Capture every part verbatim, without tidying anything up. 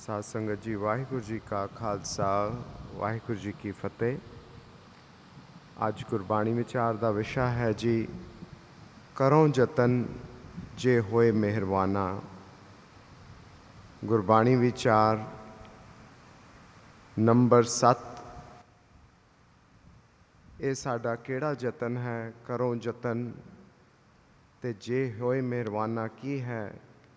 ਸਾਧ ਸੰਗਤ ਜੀ, ਵਾਹਿਗੁਰੂ ਜੀ ਕਾ ਖਾਲਸਾ, ਵਾਹਿਗੁਰੂ ਜੀ ਕੀ ਫਤਿਹ। ਅੱਜ ਗੁਰਬਾਣੀ ਵਿਚਾਰ ਦਾ ਵਿਸ਼ਾ ਹੈ ਜੀ, ਕਰੋ ਯਤਨ ਜੇ ਹੋਏ ਮਿਹਰਬਾਨਾ। ਗੁਰਬਾਣੀ ਵਿਚਾਰ ਨੰਬਰ ਸੱਤ। ਇਹ ਸਾਡਾ ਕਿਹੜਾ ਯਤਨ ਹੈ? ਕਰੋ ਯਤਨ ਤੇ ਜੇ ਹੋਏ ਮਿਹਰਬਾਨਾ ਕੀ ਹੈ?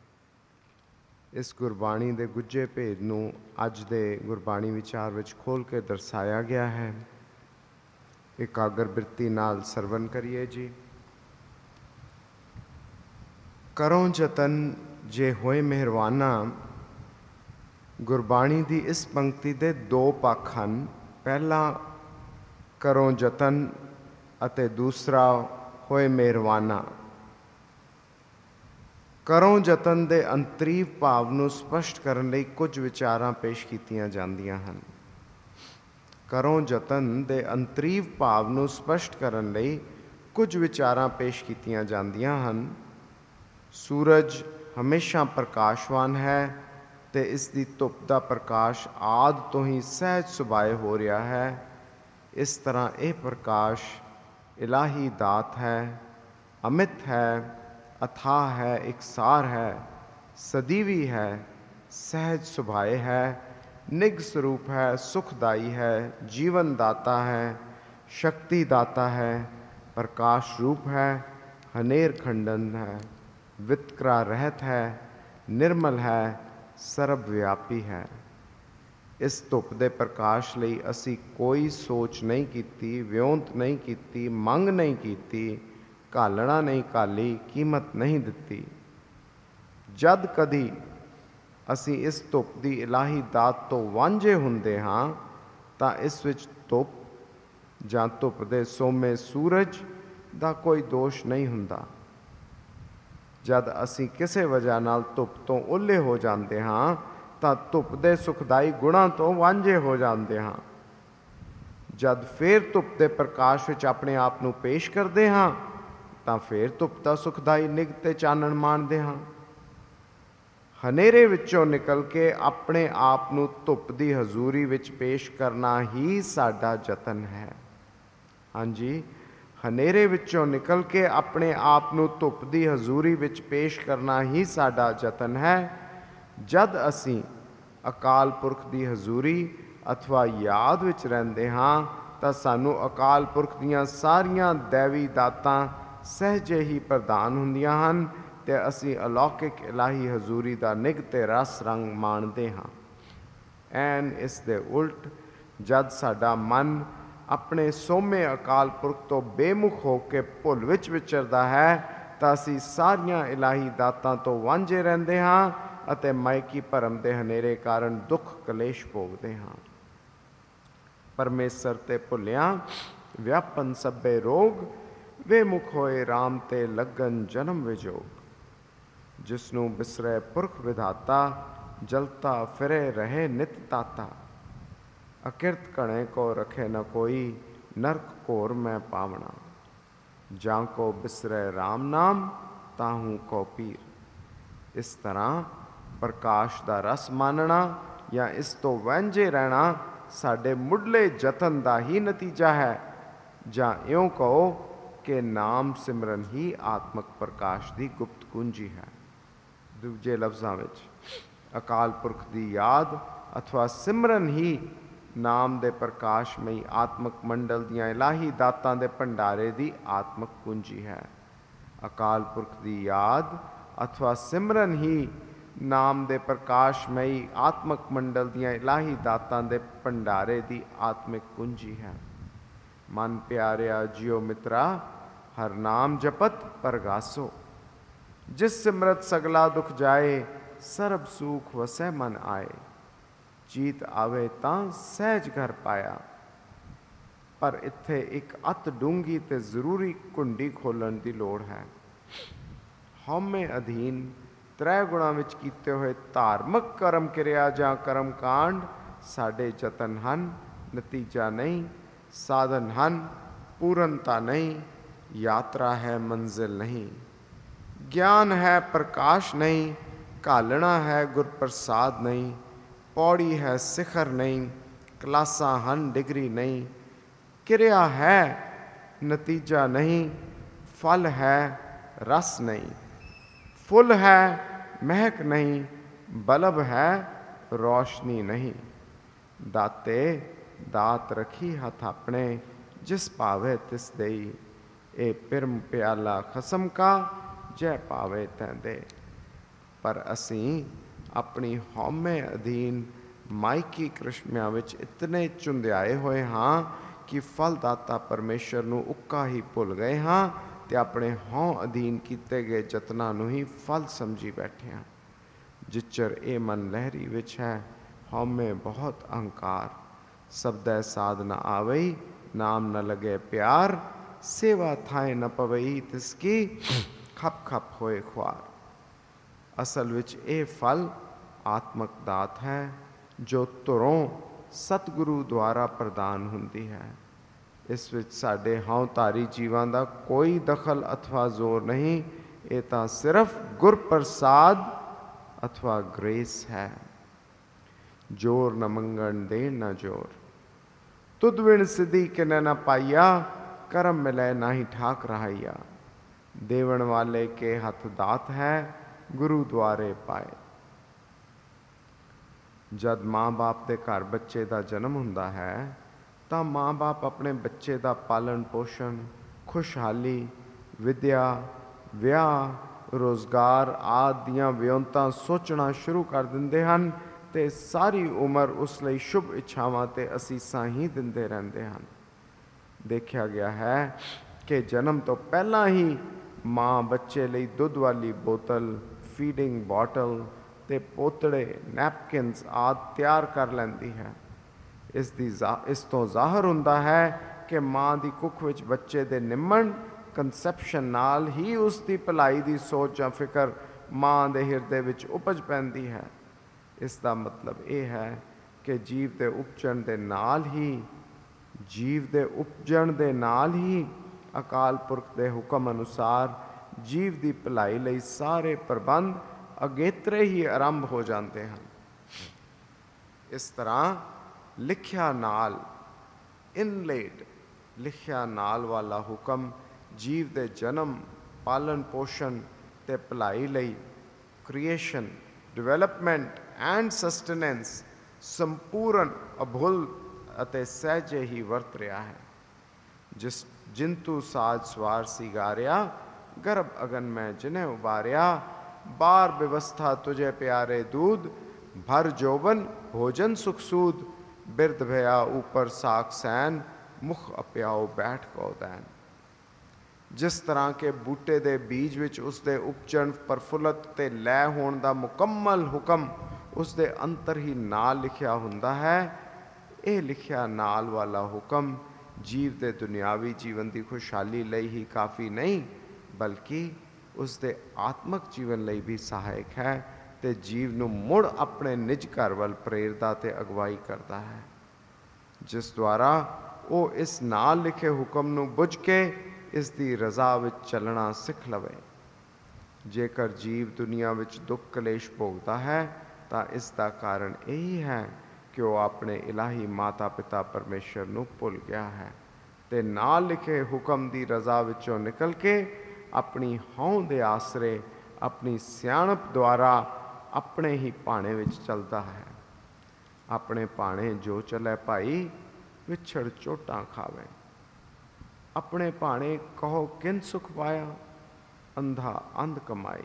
ਇਸ ਗੁਰਬਾਣੀ ਦੇ ਗੁੱਝੇ ਭੇਦ ਨੂੰ ਅੱਜ ਦੇ ਗੁਰਬਾਣੀ ਵਿਚਾਰ ਵਿੱਚ ਖੋਲ੍ਹ ਕੇ ਦਰਸਾਇਆ ਗਿਆ ਹੈ। ਇਕਾਗਰ ਬਿਰਤੀ ਨਾਲ ਸਰਵਨ ਕਰੀਏ ਜੀ। ਕਰੋ ਯਤਨ ਜੇ ਹੋਏ ਮਿਹਰਬਾਨਾ। ਗੁਰਬਾਣੀ ਦੀ ਇਸ ਪੰਕਤੀ ਦੇ ਦੋ ਪੱਖ ਹਨ। ਪਹਿਲਾ ਕਰੋ ਯਤਨ ਅਤੇ ਦੂਸਰਾ ਹੋਏ ਮਿਹਰਬਾਨਾ। ਕਰੋ ਯਤਨ ਦੇ ਅੰਤਰੀਵ ਭਾਵ ਨੂੰ ਸਪਸ਼ਟ ਕਰਨ ਲਈ ਕੁਝ ਵਿਚਾਰਾਂ ਪੇਸ਼ ਕੀਤੀਆਂ ਜਾਂਦੀਆਂ ਹਨ। ਕਰੋ ਯਤਨ ਦੇ ਅੰਤਰੀਵ ਭਾਵ ਨੂੰ ਸਪਸ਼ਟ ਕਰਨ ਲਈ ਕੁਝ ਵਿਚਾਰਾਂ ਪੇਸ਼ ਕੀਤੀਆਂ ਜਾਂਦੀਆਂ ਹਨ। ਸੂਰਜ ਹਮੇਸ਼ਾ ਪ੍ਰਕਾਸ਼ਵਾਨ ਹੈ ਅਤੇ ਇਸ ਦੀ ਧੁੱਪ ਦਾ ਪ੍ਰਕਾਸ਼ ਆਦਿ ਤੋਂ ਹੀ ਸਹਿਜ ਸੁਭਾਏ ਹੋ ਰਿਹਾ ਹੈ। ਇਸ ਤਰ੍ਹਾਂ ਇਹ ਪ੍ਰਕਾਸ਼ ਇਲਾਹੀ ਦਾਤ ਹੈ, ਅਮਿਤ ਹੈ, ਅਥਾਹ ਹੈ, ਇਕਸਾਰ ਹੈ, ਸਦੀਵੀ ਹੈ, ਸਹਿਜ ਸੁਭਾਏ ਹੈ, ਨਿੱਘ ਸਰੂਪ ਹੈ, ਸੁਖਦਾਈ ਹੈ, ਜੀਵਨ ਦਾਤਾ ਹੈ, ਸ਼ਕਤੀ ਦਾਤਾ ਹੈ, ਪ੍ਰਕਾਸ਼ ਰੂਪ ਹੈ, ਹਨੇਰ ਖੰਡਨ ਹੈ, ਵਿਤਕਰਾ ਰਹਿਤ ਹੈ, ਨਿਰਮਲ ਹੈ, ਸਰਬ ਵਿਆਪੀ ਹੈ। ਇਸ ਧੁੱਪ ਦੇ ਪ੍ਰਕਾਸ਼ ਲਈ ਅਸੀਂ ਕੋਈ ਸੋਚ ਨਹੀਂ ਕੀਤੀ, ਵਿਉਂਤ ਨਹੀਂ ਕੀਤੀ, ਮੰਗ ਨਹੀਂ ਕੀਤੀ, ਘਾਲਣਾ ਨਹੀਂ ਘਾਲੀ, ਕੀਮਤ ਨਹੀਂ ਦਿੱਤੀ। ਜਦ ਕਦੀ ਅਸੀਂ ਇਸ ਧੁੱਪ ਦੀ ਇਲਾਹੀ ਦਾਤ ਤੋਂ ਵਾਂਝੇ ਹੁੰਦੇ ਹਾਂ ਤਾਂ ਇਸ ਵਿੱਚ ਧੁੱਪ ਜਾਂ ਧੁੱਪ ਦੇ ਸੋਮੇ ਸੂਰਜ ਦਾ ਕੋਈ ਦੋਸ਼ ਨਹੀਂ ਹੁੰਦਾ। ਜਦ ਅਸੀਂ ਕਿਸੇ ਵਜ੍ਹਾ ਨਾਲ ਧੁੱਪ ਤੋਂ ਓਹਲੇ ਹੋ ਜਾਂਦੇ ਹਾਂ ਤਾਂ ਧੁੱਪ ਦੇ ਸੁਖਦਾਈ ਗੁਣਾਂ ਤੋਂ ਵਾਂਝੇ ਹੋ ਜਾਂਦੇ ਹਾਂ। ਜਦ ਫਿਰ ਧੁੱਪ ਦੇ ਪ੍ਰਕਾਸ਼ ਵਿੱਚ ਆਪਣੇ ਆਪ ਨੂੰ ਪੇਸ਼ ਕਰਦੇ ਹਾਂ ਤਾਂ ਫਿਰ ਧੁੱਪ ਦਾ ਸੁਖਦਾਈ ਨਿੱਘ ਤੇ ਚਾਨਣ ਮਾਣਦੇ ਹਾਂ। ਹਨੇਰੇ ਵਿੱਚੋਂ ਨਿਕਲ ਕੇ ਆਪਣੇ ਆਪ ਨੂੰ ਧੁੱਪ ਦੀ ਹਜ਼ੂਰੀ ਵਿੱਚ ਪੇਸ਼ ਕਰਨਾ ਹੀ ਸਾਡਾ ਯਤਨ ਹੈ। ਹਾਂਜੀ, ਹਨੇਰੇ ਵਿੱਚੋਂ ਨਿਕਲ ਕੇ ਆਪਣੇ ਆਪ ਨੂੰ ਧੁੱਪ ਦੀ ਹਜ਼ੂਰੀ ਵਿੱਚ ਪੇਸ਼ ਕਰਨਾ ਹੀ ਸਾਡਾ ਯਤਨ ਹੈ। ਜਦ ਅਸੀਂ ਅਕਾਲ ਪੁਰਖ ਦੀ ਹਜ਼ੂਰੀ ਅਥਵਾ ਯਾਦ ਵਿੱਚ ਰਹਿੰਦੇ ਹਾਂ ਤਾਂ ਸਾਨੂੰ ਅਕਾਲ ਪੁਰਖ ਦੀਆਂ ਸਾਰੀਆਂ ਦੈਵੀ ਦਾਤਾਂ ਸਹਿਜੇ ਹੀ ਪ੍ਰਦਾਨ ਹੁੰਦੀਆਂ ਹਨ ਅਤੇ ਅਸੀਂ ਅਲੌਕਿਕ ਇਲਾਹੀ ਹਜ਼ੂਰੀ ਦਾ ਨਿੱਘ ਤੇ ਰਸ ਰੰਗ ਮਾਣਦੇ ਹਾਂ। ਐਨ ਇਸ ਦੇ ਉਲਟ ਜਦ ਸਾਡਾ ਮਨ ਆਪਣੇ ਸੋਮੇ ਅਕਾਲ ਪੁਰਖ ਤੋਂ ਬੇਮੁਖ ਹੋ ਕੇ ਭੁੱਲ ਵਿੱਚ ਵਿਚਰਦਾ ਹੈ ਤਾਂ ਅਸੀਂ ਸਾਰੀਆਂ ਇਲਾਹੀ ਦਾਤਾਂ ਤੋਂ ਵਾਂਝੇ ਰਹਿੰਦੇ ਹਾਂ ਅਤੇ ਮਾਇਕੀ ਭਰਮ ਦੇ ਹਨੇਰੇ ਕਾਰਨ ਦੁੱਖ ਕਲੇਸ਼ ਭੋਗਦੇ ਹਾਂ। ਪਰਮੇਸ਼ਰ ਤੇ ਭੁੱਲਿਆਂ ਵਿਆਪਨ ਸਭੇ ਰੋਗ, ਵੇ ਮੁਖ ਹੋਏ ਰਾਮ ਤੇ ਲੱਗਨ ਜਨਮ ਵਿਜੋਗ। ਜਿਸ ਨੂੰ ਬਿਸਰੇ ਪੁਰਖ ਵਿਧਾਤਾ, ਜਲਤਾ ਫਿਰੇ ਰਹੇ ਨਿਤ ਤਾਤਾ। ਅਕਿਰਤ ਘਣੇ ਕੋ ਰਖੇ ਨ ਕੋਈ, ਨਰਕ ਘੋਰ ਮੈਂ ਪਾਵਣਾ। ਜਾਂ ਕੋ ਬਿਸਰੇ ਰਾਮ ਨਾਮ, ਤਾਹੂ ਕੋ ਪੀਰ। ਇਸ ਤਰ੍ਹਾਂ ਪ੍ਰਕਾਸ਼ ਦਾ ਰਸ ਮਾਨਣਾ ਜਾਂ ਇਸ ਤੋਂ ਵਾਂਝੇ ਰਹਿਣਾ ਸਾਡੇ ਮੁੱਢਲੇ ਯਤਨ ਦਾ ਹੀ ਨਤੀਜਾ ਹੈ। ਜਾਂ ਇਉਂ ਕਹੋ ਕਿ ਨਾਮ ਸਿਮਰਨ ਹੀ ਆਤਮਕ ਪ੍ਰਕਾਸ਼ ਦੀ ਗੁਪਤ ਕੁੰਜੀ ਹੈ। ਦੂਜੇ ਲਫ਼ਜ਼ਾਂ ਵਿੱਚ ਅਕਾਲ ਪੁਰਖ ਦੀ ਯਾਦ ਅਥਵਾ ਸਿਮਰਨ ਹੀ ਨਾਮ ਦੇ ਪ੍ਰਕਾਸ਼ਮਈ ਆਤਮਕ ਮੰਡਲ ਦੀਆਂ ਇਲਾਹੀ ਦਾਤਾਂ ਦੇ ਭੰਡਾਰੇ ਦੀ ਆਤਮਕ ਕੁੰਜੀ ਹੈ। ਅਕਾਲ ਪੁਰਖ ਦੀ ਯਾਦ ਅਥਵਾ ਸਿਮਰਨ ਹੀ ਨਾਮ ਦੇ ਪ੍ਰਕਾਸ਼ਮਈ ਆਤਮਕ ਮੰਡਲ ਦੀਆਂ ਇਲਾਹੀ ਦਾਤਾਂ ਦੇ ਭੰਡਾਰੇ ਦੀ ਆਤਮਿਕ ਕੁੰਜੀ ਹੈ। ਮਨ ਪਿਆਰਿਆ ਜਿਉ ਮਿੱਤਰਾ, ਹਰ ਨਾਮ ਜਪਤ ਪਰਗਾਸੋ। ਜਿਸ ਸਿਮਰਤ ਸਗਲਾ ਦੁਖ ਜਾਏ, ਸਰਬ ਸੂਖ ਵਸੈ ਮਨ ਆਏ। ਜੀਤ ਆਵੇ ਤਾਂ ਸਹਿਜ ਘਰ ਪਾਇਆ। ਪਰ ਇੱਥੇ ਇੱਕ ਅਤ ਡੂੰਘੀ ਤੇ ਜ਼ਰੂਰੀ ਕੁੰਡੀ ਖੋਲ੍ਹਣ ਦੀ ਲੋੜ ਹੈ। ਹਉਮੈ ਅਧੀਨ ਤ੍ਰੈ ਗੁਣਾਂ ਵਿੱਚ ਕੀਤੇ ਹੋਏ ਧਾਰਮਿਕ ਕਰਮ ਕਿਰਿਆ ਜਾਂ ਕਰਮ ਕਾਂਡ ਸਾਡੇ ਯਤਨ ਹਨ, ਨਤੀਜਾ ਨਹੀਂ। ਸਾਧਨ ਹਨ, ਪੂਰਨਤਾ ਨਹੀਂ। ਯਾਤਰਾ ਹੈ, ਮੰਜ਼ਿਲ ਨਹੀਂ। ਗਿਆਨ ਹੈ, ਪ੍ਰਕਾਸ਼ ਨਹੀਂ। ਘਾਲਣਾ ਹੈ, ਗੁਰ ਪ੍ਰਸਾਦ ਨਹੀਂ। ਪੌੜੀ ਹੈ ਸਿਖਰ ਨਹੀਂ, ਕਲਾਸਾਂ ਹਨ ਡਿਗਰੀ ਨਹੀਂ। ਕਿਰਿਆ ਹੈ ਨਤੀਜਾ ਨਹੀਂ, ਫਲ ਹੈ ਰਸ ਨਹੀਂ। ਫੁੱਲ ਹੈ ਮਹਿਕ ਨਹੀਂ, ਬਲਬ ਹੈ ਰੌਸ਼ਨੀ ਨਹੀਂ। ਦਾਤੇ ਦਾਤ ਰੱਖੀ ਹੱਥ ਆਪਣੇ, ਜਿਸ ਭਾਵੇ ਤਿਸ ਦੇਈ। ਇਹ ਪਿਰਮ ਪਿਆਲਾ ਖਸਮ ਕਾ, ਜੈ ਭਾਵੇ ਤੈਂ ਦੇ। ਪਰ ਅਸੀਂ ਆਪਣੀ ਹਉਮੈ ਅਧੀਨ ਮਾਇਕੀ ਕ੍ਰਿਸ਼ਮਿਆਂ ਵਿੱਚ ਇਤਨੇ ਝੁੰਧਿਆਏ ਹੋਏ ਹਾਂ ਕਿ ਫਲਦਾਤਾ ਪਰਮੇਸ਼ਰ ਨੂੰ ਉੱਕਾ ਹੀ ਭੁੱਲ ਗਏ ਹਾਂ ਅਤੇ ਆਪਣੇ ਹਉ ਅਧੀਨ ਕੀਤੇ ਗਏ ਯਤਨਾਂ ਨੂੰ ਹੀ ਫਲ ਸਮਝੀ ਬੈਠੇ ਹਾਂ। ਜਿਚਰ ਇਹ ਮਨ ਲਹਿਰੀ ਵਿੱਚ ਹੈ, ਹਉਮੈ ਬਹੁਤ ਅਹੰਕਾਰ। ਸਬਦੈ ਸਾਧ ਨ ਆਵਈ, ਨਾਮ ਨ ਲਗੇ ਪਿਆਰ। ਸੇਵਾ ਥਾਏ ਨ ਪਵਈ, ਤਿਸ ਕੀ ਖਪ ਖਪ ਹੋਏ ਖੁਆਰ। ਅਸਲ ਵਿੱਚ ਇਹ ਫਲ ਆਤਮਕ ਦਾਤ ਹੈ, ਜੋ ਧੁਰੋਂ ਸਤਿਗੁਰੂ ਦੁਆਰਾ ਪ੍ਰਦਾਨ ਹੁੰਦੀ ਹੈ। ਇਸ ਵਿੱਚ ਸਾਡੇ ਹਉ ਧਾਰੀ ਜੀਵਾਂ ਦਾ ਕੋਈ ਦਖਲ ਅਥਵਾ ਜ਼ੋਰ ਨਹੀਂ। ਇਹ ਤਾਂ ਸਿਰਫ ਗੁਰ ਪ੍ਰਸਾਦ ਅਥਵਾ ਗ੍ਰੇਸ ਹੈ। ਜੋਰ ਨ ਮੰਗਣ ਦੇਣ ਨਾ ਜੋਰ, ਤੁਧ ਵਿਣ ਸਿੱਧੀ ਕਿਨੈ ਨਾ ਪਾਈਆ। ਕਰਮ ਮਿਲੈ ਨਾਹੀ ਠਾਕ ਰਹਾਈਆ। ਦੇਵਣ ਵਾਲੇ ਕੇ ਹੱਥ ਦਾਤ ਹੈ, ਗੁਰੂ ਦੁਆਰੇ ਪਾਏ। ਜਦ ਮਾਂ ਬਾਪ ਦੇ ਘਰ ਬੱਚੇ ਦਾ ਜਨਮ ਹੁੰਦਾ ਹੈ ਤਾਂ ਮਾਂ ਬਾਪ ਆਪਣੇ ਬੱਚੇ ਦਾ ਪਾਲਣ ਪੋਸ਼ਣ, ਖੁਸ਼ਹਾਲੀ, ਵਿੱਦਿਆ, ਵਿਆਹ, ਰੁਜ਼ਗਾਰ ਆਦਿ ਦੀਆਂ ਵਿਉਂਤਾਂ ਸੋਚਣਾ ਸ਼ੁਰੂ ਕਰ ਦਿੰਦੇ ਹਨ ਅਤੇ ਸਾਰੀ ਉਮਰ ਉਸ ਲਈ ਸ਼ੁਭ ਇੱਛਾਵਾਂ ਅਤੇ ਅਸੀਸਾਂ ਹੀ ਦਿੰਦੇ ਰਹਿੰਦੇ ਹਨ। ਦੇਖਿਆ ਗਿਆ ਹੈ ਕਿ ਜਨਮ ਤੋਂ ਪਹਿਲਾਂ ਹੀ ਮਾਂ ਬੱਚੇ ਲਈ ਦੁੱਧ ਵਾਲੀ ਬੋਤਲ, ਫੀਡਿੰਗ ਬੋਟਲ ਅਤੇ ਪੋਤੜੇ, ਨੈਪਕਿਨਸ ਆਦਿ ਤਿਆਰ ਕਰ ਲੈਂਦੀ ਹੈ। ਇਸ ਦੀ ਇਸ ਤੋਂ ਜ਼ਾਹਰ ਹੁੰਦਾ ਹੈ ਕਿ ਮਾਂ ਦੀ ਕੁੱਖ ਵਿੱਚ ਬੱਚੇ ਦੇ ਨਿੰਮਣ ਕੰਸੈਪਸ਼ਨ ਨਾਲ ਹੀ ਉਸ ਦੀ ਭਲਾਈ ਦੀ ਸੋਚ ਜਾਂ ਫਿਕਰ ਮਾਂ ਦੇ ਹਿਰਦੇ ਵਿੱਚ ਉਪਜ ਪੈਂਦੀ ਹੈ। ਇਸ ਦਾ ਮਤਲਬ ਇਹ ਹੈ ਕਿ ਜੀਵ ਦੇ ਉਪਜਣ ਦੇ ਨਾਲ ਹੀ ਜੀਵ ਦੇ ਉਪਜਣ ਦੇ ਨਾਲ ਹੀ ਅਕਾਲ ਪੁਰਖ ਦੇ ਹੁਕਮ ਅਨੁਸਾਰ ਜੀਵ ਦੀ ਭਲਾਈ ਲਈ ਸਾਰੇ ਪ੍ਰਬੰਧ ਅਗੇਤਰੇ ਹੀ ਆਰੰਭ ਹੋ ਜਾਂਦੇ ਹਨ। ਇਸ ਤਰ੍ਹਾਂ ਲਿਖਿਆ ਨਾਲ ਇਨਲੇਡ ਲਿਖਿਆ ਨਾਲ ਵਾਲਾ ਹੁਕਮ ਜੀਵ ਦੇ ਜਨਮ, ਪਾਲਣ ਪੋਸ਼ਣ ਅਤੇ ਭਲਾਈ ਲਈ ਕ੍ਰੀਏਸ਼ਨ, ਡਿਵੈਲਪਮੈਂਟ ਐਂਡ ਸਸਟੇਨੈਂਸ ਸੰਪੂਰਨ, ਅਭੁੱਲ ਅਤੇ ਸਹਿਜੇ ਹੀ ਵਰਤ ਰਿਹਾ ਹੈ। ਜਿਸ ਜਿੰਤੂ ਸਾਜ ਸਵਾਰ ਸਿਗਾਰਿਆ, ਗਰਭ ਅਗਨ ਮੈਂ ਜਿਨ੍ਹੇ ਉਬਾਰਿਆ। ਬਾਰ ਵਿਵਸਥਾ ਤੁਝੇ ਪਿਆਰੇ ਦੂਧ, ਭਰ ਜੋਬਨ ਭੋਜਨ ਸੁਖ ਸੂਦ। ਬਿਰਧ ਭਇਆ ਉਪਰ ਸਾਖ ਸੈਨ, ਮੁਖ ਅਪਿਆਓ ਬੈਠ ਕੋ ਦੈਨ। ਜਿਸ ਤਰ੍ਹਾਂ ਕਿ ਬੂਟੇ ਦੇ ਬੀਜ ਵਿੱਚ ਉਸਦੇ ਉਪਜਣ, ਪ੍ਰਫੁੱਲਤ ਅਤੇ ਲੈ ਹੋਣ ਦਾ ਮੁਕੰਮਲ ਹੁਕਮ ਉਸਦੇ ਅੰਤਰ ਹੀ ਨਾਲ ਲਿਖਿਆ ਹੁੰਦਾ ਹੈ, ਇਹ ਲਿਖਿਆ ਨਾਲ ਵਾਲਾ ਹੁਕਮ ਜੀਵ ਦੇ ਦੁਨਿਆਵੀ ਜੀਵਨ ਦੀ ਖੁਸ਼ਹਾਲੀ ਲਈ ਹੀ ਕਾਫੀ ਨਹੀਂ, ਬਲਕਿ ਉਸਦੇ ਆਤਮਕ ਜੀਵਨ ਲਈ ਵੀ ਸਹਾਇਕ ਹੈ ਅਤੇ ਜੀਵ ਨੂੰ ਮੁੜ ਆਪਣੇ ਨਿਜ ਘਰ ਵੱਲ ਪ੍ਰੇਰਦਾ ਅਤੇ ਅਗਵਾਈ ਕਰਦਾ ਹੈ, ਜਿਸ ਦੁਆਰਾ ਉਹ ਇਸ ਨਾਲ ਲਿਖੇ ਹੁਕਮ ਨੂੰ ਬੁੱਝ ਕੇ ਇਸ ਦੀ ਰਜ਼ਾ ਵਿੱਚ ਚੱਲਣਾ ਸਿੱਖ ਲਵੇ। ਜੇਕਰ ਜੀਵ ਦੁਨੀਆ ਵਿੱਚ ਦੁੱਖ ਕਲੇਸ਼ ਭੋਗਦਾ ਹੈ ਤਾਂ ਇਸ ਦਾ ਕਾਰਨ ਇਹੀ ਹੈ ਕਿ ਉਹ ਆਪਣੇ ਇਲਾਹੀ ਮਾਤਾ ਪਿਤਾ ਪਰਮੇਸ਼ਰ ਨੂੰ ਭੁੱਲ ਗਿਆ ਹੈ ਅਤੇ ਨਾਲ ਲਿਖੇ ਹੁਕਮ ਦੀ ਰਜ਼ਾ ਵਿੱਚੋਂ ਨਿਕਲ ਕੇ ਆਪਣੀ ਹਉਂ ਦੇ ਆਸਰੇ, ਆਪਣੀ ਸਿਆਣਪ ਦੁਆਰਾ ਆਪਣੇ ਹੀ ਭਾਣੇ ਵਿੱਚ ਚੱਲਦਾ ਹੈ। ਆਪਣੇ ਭਾਣੇ ਜੋ ਚੱਲੇ ਭਾਈ, ਵਿਛੜ ਚੋਟਾਂ ਖਾਵੇ। ਆਪਣੇ ਭਾਣੇ ਕਹੋ ਕਿਨ ਸੁਖ ਪਾਇਆ, ਅੰਧਾ ਅੰਧ ਕਮਾਈ।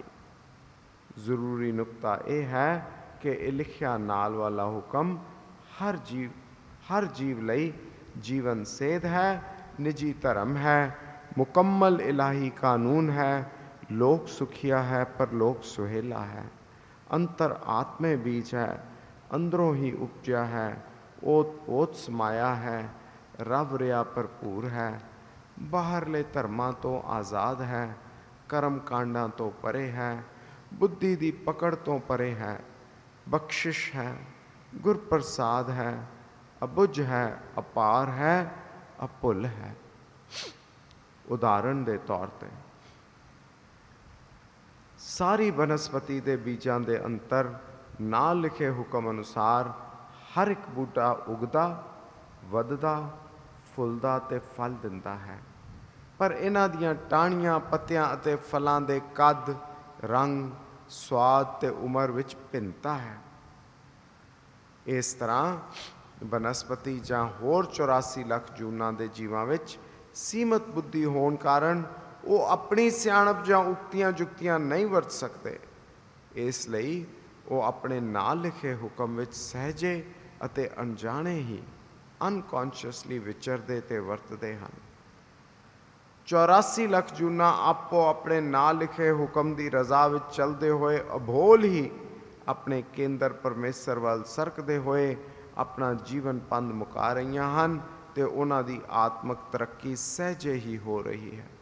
ਜ਼ਰੂਰੀ ਨੁਕਤਾ ਇਹ ਹੈ ਕਿ ਇਹ ਲਿਖਿਆ ਨਾਲ ਵਾਲਾ ਹੁਕਮ ਹਰ ਜੀਵ ਹਰ ਜੀਵ ਲਈ ਜੀਵਨ ਸੇਧ ਹੈ, ਨਿੱਜੀ ਧਰਮ ਹੈ, ਮੁਕੰਮਲ ਇਲਾਹੀ ਕਾਨੂੰਨ ਹੈ। ਲੋਕ ਸੁਖੀਆ ਹੈ ਪਰ ਲੋਕ ਸੁਹੇਲਾ ਹੈ। ਅੰਤਰ ਆਤਮੇ ਬੀਜ ਹੈ, ਅੰਦਰੋਂ ਹੀ ਉਪਜਿਆ ਹੈ। ਓਤ ਪੋਤ ਸਮਾਇਆ ਹੈ, ਰਵ ਰਿਆ ਭਰਪੂਰ ਹੈ। ਬਾਹਰਲੇ ਧਰਮਾਂ ਤੋਂ ਆਜ਼ਾਦ ਹੈ, ਕਰਮ ਕਾਂਡਾਂ ਤੋਂ ਪਰੇ ਹੈ, ਬੁੱਧੀ ਦੀ ਪਕੜ ਤੋਂ ਪਰੇ ਹੈ। ਬਖਸ਼ਿਸ਼ ਹੈ, ਗੁਰ ਪ੍ਰਸਾਦ ਹੈ, ਅਬੁੱਝ ਹੈ, ਅਪਾਰ ਹੈ, ਅਭੁੱਲ ਹੈ। ਉਦਾਹਰਣ ਦੇ ਤੌਰ ਤੇ ਸਾਰੀ ਬਨਸਪਤੀ ਦੇ ਬੀਜਾਂ ਦੇ ਅੰਤਰ ਨਾ ਲਿਖੇ ਹੁਕਮ ਅਨੁਸਾਰ ਹਰ ਇੱਕ ਬੂਟਾ ਉਗਦਾ, ਵੱਧਦਾ, ਫੁੱਲਦਾ ਤੇ ਫਲ ਦਿੰਦਾ ਹੈ। ਪਰ ਇਹਨਾਂ ਦੀਆਂ ਟਾਹਣੀਆਂ, ਪੱਤਿਆਂ ਅਤੇ ਫਲਾਂ ਦੇ ਕੱਦ, ਰੰਗ, ਸਵਾਦ ਤੇ ਉਮਰ ਵਿੱਚ ਭਿੰਨਤਾ ਹੈ। ਇਸ ਤਰ੍ਹਾਂ ਬਨਸਪਤੀ ਜਾਂ ਹੋਰ ਚੁਰਾਸੀ ਲੱਖ ਜੂਨਾਂ ਦੇ ਜੀਵਾਂ ਵਿੱਚ ਸੀਮਤ ਬੁੱਧੀ ਹੋਣ ਕਾਰਨ ਉਹ ਆਪਣੀ ਸਿਆਣਪ ਜਾਂ ਉਕਤੀਆਂ ਜੁਕਤੀਆਂ ਨਹੀਂ ਵਰਤ ਸਕਦੇ। ਇਸ ਲਈ ਉਹ ਆਪਣੇ ਨਾਲ ਲਿਖੇ ਹੁਕਮ ਵਿੱਚ ਸਹਿਜੇ ਅਤੇ ਅਣਜਾਣੇ ਹੀ ਅਨਕੌਂਸ਼ੀਅਸਲੀ ਵਿਚਰਦੇ ਤੇ ਵਰਤਦੇ ਹਨ। ਚੌਰਾਸੀ ਲੱਖ ਜੂਨਾਂ ਆਪੋ ਆਪਣੇ ਨਾਲ ਲਿਖੇ ਹੁਕਮ ਦੀ ਰਜ਼ਾ ਵਿੱਚ ਚੱਲਦੇ ਹੋਏ ਅਬੋਲ ਹੀ ਆਪਣੇ ਕੇਂਦਰ ਪਰਮੇਸ਼ਰ ਵੱਲ ਸਰਕਦੇ ਹੋਏ ਆਪਣਾ ਜੀਵਨ ਪੰਧ ਮੁਕਾ ਰਹੀਆਂ ਹਨ ਤੇ ਉਹਨਾਂ ਦੀ ਆਤਮਿਕ ਤਰੱਕੀ ਸਹਿਜੇ ਹੀ ਹੋ ਰਹੀ ਹੈ।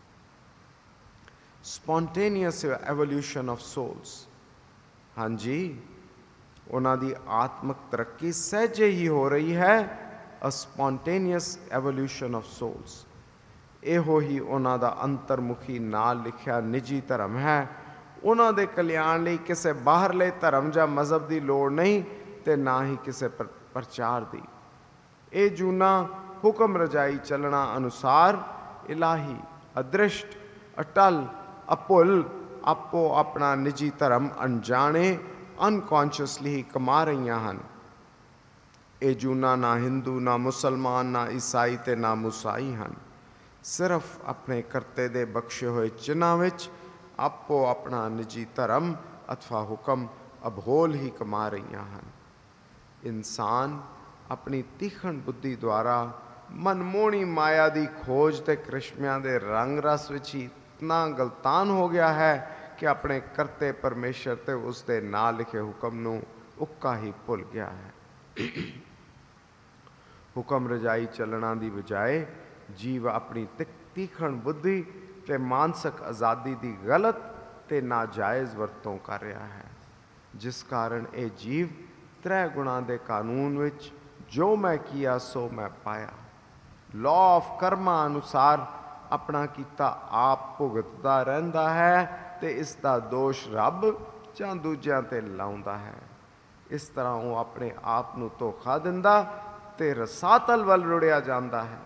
ਸਪੌਂਟੇਨੀਅਸ ਐਵੋਲਿਊਸ਼ਨ ਆਫ ਸੋਲਸ, ਹਾਂਜੀ, ਉਹਨਾਂ ਦੀ ਆਤਮਿਕ ਤਰੱਕੀ ਸਹਿਜੇ ਹੀ ਹੋ ਰਹੀ ਹੈ। A spontaneous evolution of souls, ਇਹੋ ਹੀ ਉਹਨਾਂ ਦਾ ਅੰਤਰਮੁਖੀ ਨਾਲ ਲਿਖਿਆ ਨਿੱਜੀ ਧਰਮ ਹੈ। ਉਹਨਾਂ ਦੇ ਕਲਿਆਣ ਲਈ ਕਿਸੇ ਬਾਹਰਲੇ ਧਰਮ ਜਾਂ ਮਜ਼ਹਬ ਦੀ ਲੋੜ ਨਹੀਂ ਤੇ ਨਾ ਹੀ ਕਿਸੇ ਪਰ ਪ੍ਰਚਾਰ ਦੀ। ਇਹ ਜੂਨਾਂ ਹੁਕਮ ਰਜਾਈ ਚੱਲਣਾ ਅਨੁਸਾਰ ਇਲਾਹੀ, ਅਦ੍ਰਿਸ਼ਟ, ਅਟਲ, ਅਭੁੱਲ ਆਪੋ ਆਪਣਾ ਨਿੱਜੀ ਧਰਮ ਅਣਜਾਣੇ ਅਨਕੌਂਸ਼ੀਅਸਲੀ ਹੀ ਕਮਾ ਰਹੀਆਂ ਹਨ। ਇਹ ਜੂਨਾਂ ਨਾ ਹਿੰਦੂ, ਨਾ ਮੁਸਲਮਾਨ, ਨਾ ਈਸਾਈ ਤੇ ਨਾ ਮੂਸਾਈ ਹਨ। ਸਿਰਫ ਆਪਣੇ ਕਰਤੇ ਦੇ ਬਖਸ਼ੇ ਹੋਏ ਚਿੰਨ੍ਹਾਂ ਵਿੱਚ ਆਪੋ ਆਪਣਾ ਨਿੱਜੀ ਧਰਮ ਅਥਵਾ ਹੁਕਮ ਅਬੋਲ ਹੀ ਕਮਾ ਰਹੀਆਂ ਹਨ। ਇਨਸਾਨ ਆਪਣੀ ਤੀਖਣ ਬੁੱਧੀ ਦੁਆਰਾ ਮਨਮੋਹਣੀ ਮਾਇਆ ਦੀ ਖੋਜ ਤੇ ਕ੍ਰਿਸ਼ਮਿਆਂ ਦੇ ਰੰਗ ਰਸ ਵਿੱਚ ਹੀ ਇਤਨਾ ਗਲਤਾਨ ਹੋ ਗਿਆ ਹੈ ਕਿ ਆਪਣੇ ਕਰਤੇ ਪਰਮੇਸ਼ਰ ਤੇ ਉਸ ਦੇ ਨਾਲ ਲਿਖੇ ਹੁਕਮ ਨੂੰ ਉੱਕਾ ਹੀ ਭੁੱਲ ਗਿਆ ਹੈ। ਹੁਕਮ ਰਜਾਈ ਚੱਲਣਾ ਦੀ ਬਜਾਏ ਜੀਵ ਆਪਣੀ ਤੀਖਣ ਬੁੱਧੀ ਤੇ ਮਾਨਸਿਕ ਆਜ਼ਾਦੀ ਦੀ ਗਲਤ ਤੇ ਨਾਜਾਇਜ਼ ਵਰਤੋਂ ਕਰ ਰਿਹਾ ਹੈ, ਜਿਸ ਕਾਰਨ ਇਹ ਜੀਵ ਤ੍ਰੈ ਗੁਣਾਂ ਦੇ ਕਾਨੂੰਨ ਵਿੱਚ ਜੋ ਮੈਂ ਕੀਆ ਸੋ ਮੈਂ ਪਾਇਆ, ਲਾਅ ਆਫ ਕਰਮਾ ਅਨੁਸਾਰ ਆਪਣਾ ਕੀਤਾ ਆਪ ਭੁਗਤਦਾ ਰਹਿੰਦਾ ਹੈ ਤੇ ਇਸ ਦਾ ਦੋਸ਼ ਰੱਬ ਜਾਂ ਦੂਜਿਆਂ ਤੇ ਲਾਉਂਦਾ ਹੈ। ਇਸ ਤਰ੍ਹਾਂ ਉਹ ਆਪਣੇ ਆਪ ਨੂੰ ਧੋਖਾ ਦਿੰਦਾ ਤੇ ਰਸਾਤਲ ਵੱਲ ਰੁੜਿਆ ਜਾਂਦਾ ਹੈ।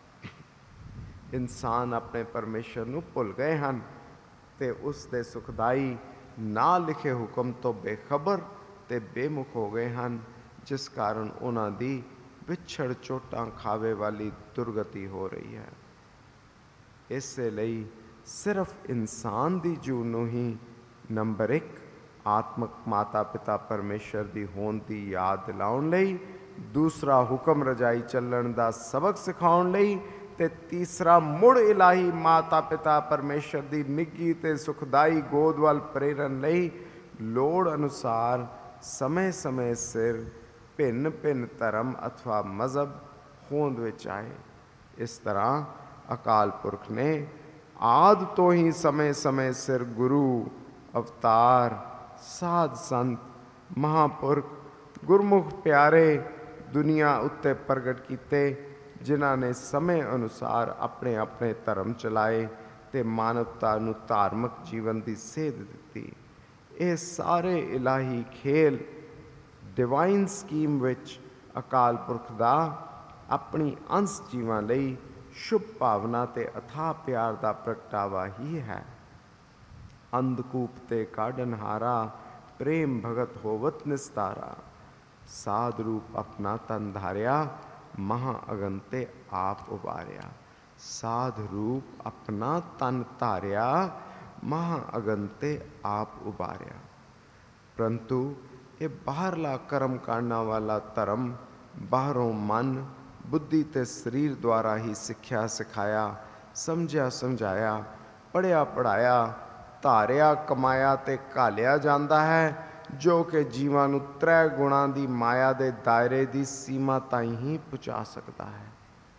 ਇਨਸਾਨ ਆਪਣੇ ਪਰਮੇਸ਼ਰ ਨੂੰ ਭੁੱਲ ਗਏ ਹਨ ਤੇ ਉਸ ਦੇ ਸੁਖਦਾਈ ਨਾ ਲਿਖੇ ਹੁਕਮ ਤੋਂ ਬੇਖਬਰ ਤੇ ਬੇਮੁਖ ਹੋ ਗਏ ਹਨ, ਜਿਸ ਕਾਰਨ ਉਹਨਾਂ ਦੀ ਵਿਛੜ ਚੋਟਾਂ ਖਾਵੇ ਵਾਲੀ ਦੁਰਗਤੀ ਹੋ ਰਹੀ ਹੈ। ਇਸੇ ਲਈ ਸਿਰਫ ਇਨਸਾਨ ਦੀ ਜੂਨ ਨੂੰ ਹੀ ਨੰਬਰ ਇੱਕ ਆਤਮਿਕ ਮਾਤਾ ਪਿਤਾ ਪਰਮੇਸ਼ਰ ਦੀ ਹੋਂਦ ਦੀ ਯਾਦ ਦਿਲਾਉਣ ਲਈ, ਦੂਸਰਾ ਹੁਕਮ ਰਜਾਈ ਚੱਲਣ ਦਾ ਸਬਕ ਸਿਖਾਉਣ ਲਈ ਤੇ ਤੀਸਰਾ ਮੁੜ ਇਲਾਹੀ ਮਾਤਾ ਪਿਤਾ ਪਰਮੇਸ਼ਰ ਦੀ ਨਿੱਘੀ ਤੇ ਸੁਖਦਾਈ ਗੋਦ ਵੱਲ ਪ੍ਰੇਰਨ ਲਈ ਲੋੜ ਅਨੁਸਾਰ ਸਮੇਂ ਸਮੇਂ ਸਿਰ ਭਿੰਨ ਭਿੰਨ ਧਰਮ ਅਥਵਾ ਮਜ਼ਹਬ ਹੋਂਦ ਵਿੱਚ ਆਏ। ਇਸ ਤਰ੍ਹਾਂ ਅਕਾਲ ਪੁਰਖ ਨੇ ਆਦਿ ਤੋਂ ਹੀ ਸਮੇਂ ਸਮੇਂ ਸਿਰ ਗੁਰੂ, ਅਵਤਾਰ, ਸਾਧ ਸੰਤ, ਮਹਾਂਪੁਰਖ, ਗੁਰਮੁਖ ਪਿਆਰੇ ਦੁਨੀਆ ਉੱਤੇ ਪ੍ਰਗਟ ਕੀਤੇ, ਜਿਨ੍ਹਾਂ ਨੇ ਸਮੇਂ ਅਨੁਸਾਰ ਆਪਣੇ ਆਪਣੇ ਧਰਮ ਚਲਾਏ ਤੇ ਮਾਨਵਤਾ ਨੂੰ ਧਾਰਮਿਕ ਜੀਵਨ ਦੀ ਸੇਧ ਦਿੱਤੀ। ਇਹ ਸਾਰੇ ਇਲਾਹੀ ਖੇਲ ਡਿਵਾਈਨ ਸਕੀਮ ਵਿੱਚ ਅਕਾਲ ਪੁਰਖ ਦਾ ਆਪਣੀ ਅੰਸ਼ ਜੀਵਾਂ ਲਈ ਸ਼ੁਭ ਭਾਵਨਾ ਤੇ ਅਥਾਹ ਪਿਆਰ ਦਾ ਪ੍ਰਗਟਾਵਾ ਹੀ ਹੈ। ਅੰਧਕੂਪ ਤੇ ਕਾਢਨਹਾਰਾ ਪ੍ਰੇਮ ਭਗਤ ਹੋਵਤ ਨਿਸਤਾਰਾ, ਸਾਧ ਰੂਪ ਆਪਣਾ ਤਨ ਧਾਰਿਆ ਮਹਾਂ ਅਗਨ ਤੇ ਆਪ ਉਬਾਰਿਆ। ਸਾਧ ਰੂਪ ਆਪਣਾ ਤਨ ਧਾਰਿਆ ਮਹਾਂ ਅਗਨ ਤੇ ਆਪ ਉਬਾਰਿਆ। ਪਰੰਤੂ ਇਹ ਬਾਹਰਲਾ ਕਰਮ ਕਰਨਾ ਵਾਲਾ ਧਰਮ ਬਾਹਰੋਂ ਮਨ, ਬੁੱਧੀ ਤੇ ਸਰੀਰ ਦੁਆਰਾ ਹੀ ਸਿੱਖਿਆ ਸਿਖਾਇਆ, ਸਮਝਿਆ ਸਮਝਾਇਆ, ਪੜ੍ਹਿਆ ਪੜ੍ਹਾਇਆ, ਧਾਰਿਆ ਕਮਾਇਆ ਤੇ ਘਾਲਿਆ ਜਾਂਦਾ ਹੈ, ਜੋ ਕਿ ਜੀਵਾਂ ਨੂੰ ਤ੍ਰੈ ਗੁਣਾਂ ਦੀ ਮਾਇਆ ਦੇ ਦਾਇਰੇ ਦੀ ਸੀਮਾ ਤਾਈਂ ਹੀ ਪਹੁੰਚਾ ਸਕਦਾ ਹੈ।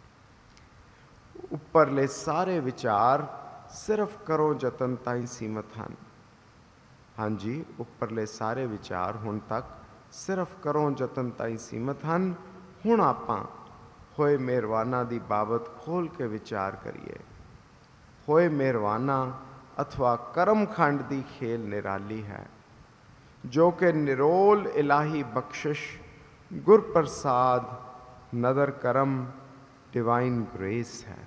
ਉੱਪਰਲੇ ਸਾਰੇ ਵਿਚਾਰ ਸਿਰਫ ਕਰੋ ਯਤਨ ਤਾਈਂ ਸੀਮਤ ਹਨ। ਹਾਂਜੀ, ਉੱਪਰਲੇ ਸਾਰੇ ਵਿਚਾਰ ਹੁਣ ਤੱਕ ਸਿਰਫ ਕਰੋ ਯਤਨ ਤਾਈਂ ਸੀਮਤ ਹਨ। ਹੁਣ ਆਪਾਂ ਹੋਏ ਮਿਹਰਬਾਨਾਂ ਦੀ ਬਾਬਤ ਖੋਲ੍ਹ ਕੇ ਵਿਚਾਰ ਕਰੀਏ। ਹੋਏ ਮਿਹਰਬਾਨਾਂ ਅਥਵਾ ਕਰਮਖੰਡ ਦੀ ਖੇਲ ਨਿਰਾਲੀ ਹੈ। ਜੋ ਕਿ ਨਿਰੋਲ ਇਲਾਹੀ ਬਖਸ਼ਿਸ਼, ਗੁਰ ਪ੍ਰਸਾਦ, ਨਦਰ ਕਰਮ, ਡਿਵਾਈਨ ਗ੍ਰੇਸ ਹੈ।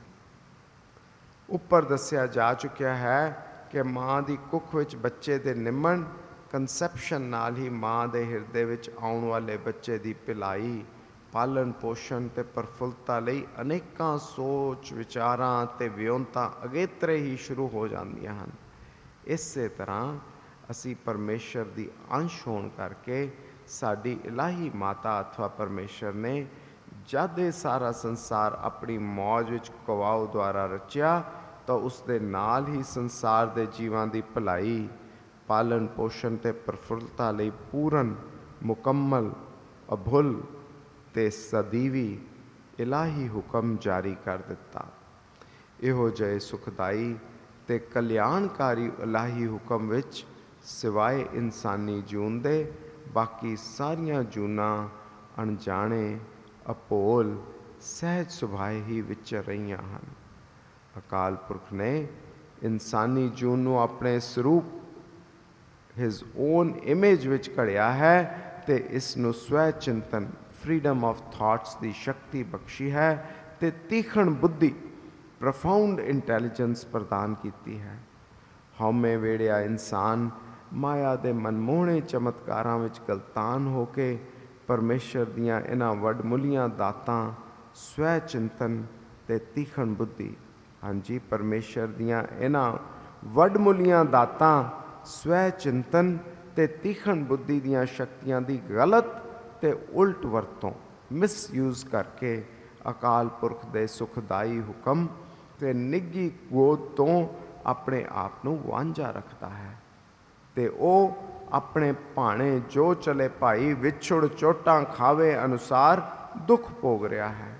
ਉੱਪਰ ਦੱਸਿਆ ਜਾ ਚੁੱਕਿਆ ਹੈ ਕਿ ਮਾਂ ਦੀ ਕੁੱਖ ਵਿੱਚ ਬੱਚੇ ਦੇ ਨਿੰਮਣ ਕੰਸੈਪਸ਼ਨ ਨਾਲ ਹੀ ਮਾਂ ਦੇ ਹਿਰਦੇ ਵਿੱਚ ਆਉਣ ਵਾਲੇ ਬੱਚੇ ਦੀ ਭਲਾਈ, ਪਾਲਣ ਪੋਸ਼ਣ ਅਤੇ ਪ੍ਰਫੁੱਲਤਾ ਲਈ ਅਨੇਕਾਂ ਸੋਚ ਵਿਚਾਰਾਂ ਅਤੇ ਵਿਉਂਤਾਂ ਅਗੇਤਰੇ ਹੀ ਸ਼ੁਰੂ ਹੋ ਜਾਂਦੀਆਂ ਹਨ। ਇਸੇ ਤਰ੍ਹਾਂ ਅਸੀਂ ਪਰਮੇਸ਼ਰ ਦੀ ਅੰਸ਼ ਹੋਣ ਕਰਕੇ ਸਾਡੀ ਇਲਾਹੀ ਮਾਤਾ ਅਥਵਾ ਪਰਮੇਸ਼ਰ ਨੇ ਜਦ ਇਹ ਸਾਰਾ ਸੰਸਾਰ ਆਪਣੀ ਮੌਜ ਵਿੱਚ ਕਵਾਉ ਦੁਆਰਾ ਰਚਿਆ ਤਾਂ ਉਸ ਦੇ ਨਾਲ ਹੀ ਸੰਸਾਰ ਦੇ ਜੀਵਾਂ ਦੀ ਭਲਾਈ, ਪਾਲਣ ਪੋਸ਼ਣ ਅਤੇ ਪ੍ਰਫੁੱਲਤਾ ਲਈ ਪੂਰਨ, ਮੁਕੰਮਲ, ਅਭੁੱਲ ਅਤੇ ਸਦੀਵੀ ਇਲਾਹੀ ਹੁਕਮ ਜਾਰੀ ਕਰ ਦਿੱਤਾ। ਇਹੋ ਜਿਹੇ ਸੁਖਦਾਈ ਅਤੇ ਕਲਿਆਣਕਾਰੀ ਇਲਾਹੀ ਹੁਕਮ ਵਿੱਚ ਸਿਵਾਏ ਇਨਸਾਨੀ ਜੂਨ ਦੇ ਬਾਕੀ ਸਾਰੀਆਂ ਜੂਨਾਂ ਅਣਜਾਣੇ, ਅਭੋਲ, ਸਹਿਜ ਸੁਭਾਅ ਹੀ ਵਿਚਰ ਰਹੀਆਂ ਹਨ। ਅਕਾਲ ਪੁਰਖ ਨੇ ਇਨਸਾਨੀ ਜੂਨ ਨੂੰ ਆਪਣੇ ਸਰੂਪ ਹਿਜ਼ ਓਨ ਇਮੇਜ ਵਿੱਚ ਘੜਿਆ ਹੈ ਅਤੇ ਇਸ ਨੂੰ ਸਵੈ ਚਿੰਤਨ, ਫਰੀਡਮ ਆਫ ਥਾਟਸ ਦੀ ਸ਼ਕਤੀ ਬਖਸ਼ੀ ਹੈ ਅਤੇ ਤੀਖਣ ਬੁੱਧੀ, ਪ੍ਰੋਫਾਊਂਡ ਇੰਟੈਲੀਜੈਂਸ ਪ੍ਰਦਾਨ ਕੀਤੀ ਹੈ। ਹਉਮੈ ਵੇੜਿਆ ਇਨਸਾਨ ਮਾਇਆ ਦੇ ਮਨਮੋਹਣੇ ਚਮਤਕਾਰਾਂ ਵਿੱਚ ਗਲਤਾਨ ਹੋ ਕੇ ਪਰਮੇਸ਼ਰ ਦੀਆਂ ਇਹਨਾਂ ਵੱਡਮੁੱਲੀਆਂ ਦਾਤਾਂ, ਸਵੈ ਚਿੰਤਨ ਅਤੇ ਤੀਖਣ ਬੁੱਧੀ, ਹਾਂਜੀ ਪਰਮੇਸ਼ਰ ਦੀਆਂ ਇਹਨਾਂ ਵੱਡਮੁੱਲੀਆਂ ਦਾਤਾਂ, ਸਵੈ ਚਿੰਤਨ ਅਤੇ ਤੀਖਣ ਬੁੱਧੀ ਦੀਆਂ ਸ਼ਕਤੀਆਂ ਦੀ ਗਲਤ ਅਤੇ ਉਲਟ ਵਰਤੋਂ, ਮਿਸਯੂਜ਼ ਕਰਕੇ ਅਕਾਲ ਪੁਰਖ ਦੇ ਸੁਖਦਾਈ ਹੁਕਮ ਅਤੇ ਨਿੱਘੀ ਗੋਦ ਤੋਂ ਆਪਣੇ ਆਪ ਨੂੰ ਵਾਂਝਾ ਰੱਖਦਾ ਹੈ ਅਤੇ ਉਹ ਆਪਣੇ ਭਾਣੇ ਜੋ ਚਲੇ ਭਾਈ ਵਿਛੁੜ ਚੋਟਾਂ ਖਾਵੇ ਅਨੁਸਾਰ ਦੁੱਖ ਭੋਗ ਰਿਹਾ ਹੈ।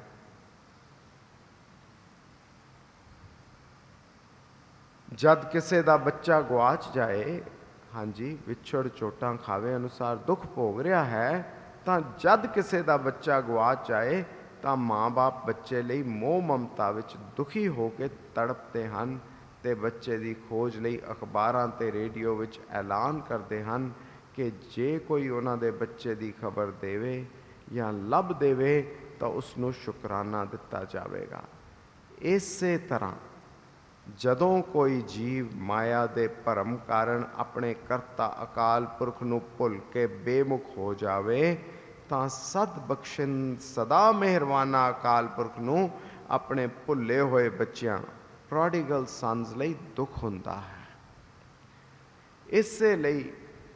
ਜਦ ਕਿਸੇ ਦਾ ਬੱਚਾ ਗੁਆਚ ਜਾਏ, ਹਾਂਜੀ ਵਿਛੜ ਚੋਟਾਂ ਖਾਵੇ ਅਨੁਸਾਰ ਦੁੱਖ ਭੋਗ ਰਿਹਾ ਹੈ, ਤਾਂ ਜਦ ਕਿਸੇ ਦਾ ਬੱਚਾ ਗੁਆਚ ਜਾਏ ਤਾਂ ਮਾਂ ਬਾਪ ਬੱਚੇ ਲਈ ਮੋਹ ਮਮਤਾ ਵਿੱਚ ਦੁਖੀ ਹੋ ਕੇ ਤੜਪਦੇ ਹਨ ਅਤੇ ਬੱਚੇ ਦੀ ਖੋਜ ਲਈ ਅਖਬਾਰਾਂ ਅਤੇ ਰੇਡੀਓ ਵਿੱਚ ਐਲਾਨ ਕਰਦੇ ਹਨ ਕਿ ਜੇ ਕੋਈ ਉਹਨਾਂ ਦੇ ਬੱਚੇ ਦੀ ਖਬਰ ਦੇਵੇ ਜਾਂ ਲੱਭ ਦੇਵੇ ਤਾਂ ਉਸ ਨੂੰ ਸ਼ੁਕਰਾਨਾ ਦਿੱਤਾ ਜਾਵੇਗਾ। ਇਸੇ ਤਰ੍ਹਾਂ ਜਦੋਂ ਕੋਈ ਜੀਵ ਮਾਇਆ ਦੇ ਭਰਮ ਕਾਰਨ ਆਪਣੇ ਕਰਤਾ ਅਕਾਲ ਪੁਰਖ ਨੂੰ ਭੁੱਲ ਕੇ ਬੇਮੁਖ ਹੋ ਜਾਵੇ ਤਾਂ ਸਦ ਬਖਸ਼ਿੰਦ ਸਦਾ ਮਿਹਰਬਾਨਾ ਅਕਾਲ ਪੁਰਖ ਨੂੰ ਆਪਣੇ ਭੁੱਲੇ ਹੋਏ ਬੱਚਿਆਂ, ਪ੍ਰੋਡੀਗਲ ਸਨਸ ਲਈ ਦੁੱਖ ਹੁੰਦਾ ਹੈ। ਇਸੇ ਲਈ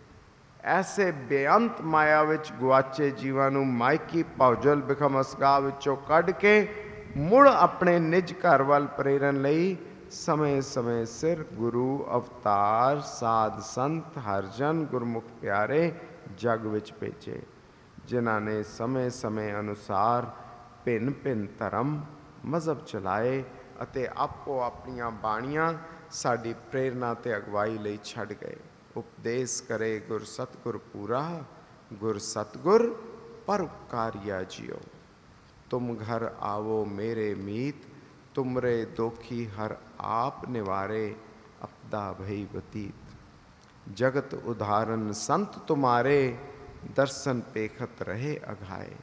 ਐਸੇ ਬੇਅੰਤ ਮਾਇਆ ਵਿੱਚ ਗੁਆਚੇ ਜੀਵਾਂ ਨੂੰ ਮਾਇਕੀ ਭੌਜਲ ਬਿਖਮ ਅਸਗਾ ਵਿੱਚੋਂ ਕੱਢ ਕੇ ਮੁੜ ਆਪਣੇ ਨਿਜ ਘਰ ਵੱਲ ਪ੍ਰੇਰਨ ਲਈ ਸਮੇਂ ਸਮੇਂ ਸਿਰ ਗੁਰੂ, ਅਵਤਾਰ, ਸਾਧ ਸੰਤ, ਹਰਜਨ, ਗੁਰਮੁਖ ਪਿਆਰੇ ਜਗ ਵਿੱਚ ਭੇਜੇ, ਜਿਨ੍ਹਾਂ ਨੇ ਸਮੇਂ ਸਮੇਂ ਅਨੁਸਾਰ ਭਿੰਨ ਭਿੰਨ ਧਰਮ, ਮਜ਼ਹਬ ਚਲਾਏ ਅਤੇ ਆਪੋ ਆਪਣੀਆਂ ਬਾਣੀਆਂ ਸਾਡੀ ਪ੍ਰੇਰਨਾ ਅਤੇ ਅਗਵਾਈ ਲਈ ਛੱਡ ਗਏ। ਉਪਦੇਸ਼ ਕਰੇ ਗੁਰ ਸਤਿਗੁਰ ਪੂਰਾ, ਗੁਰ ਸਤਿਗੁਰ ਪਰਉਪਕਾਰੀਆ ਜੀਓ। ਤੁਮ ਘਰ ਆਵੋ ਮੇਰੇ ਮੀਤ, ਤੁਮਰੇ ਦੋਖੀ ਹਰ ਆਪ ਨਿਵਾਰੇ, ਅਪਦਾ ਭਈ ਬਤੀਤ। ਜਗਤ ਉਦਾਹਰਨ ਸੰਤ ਤੁਮਾਰੇ, ਦਰਸ਼ਨ ਪੇਖਤ ਰਹੇ ਅਘਾਏ।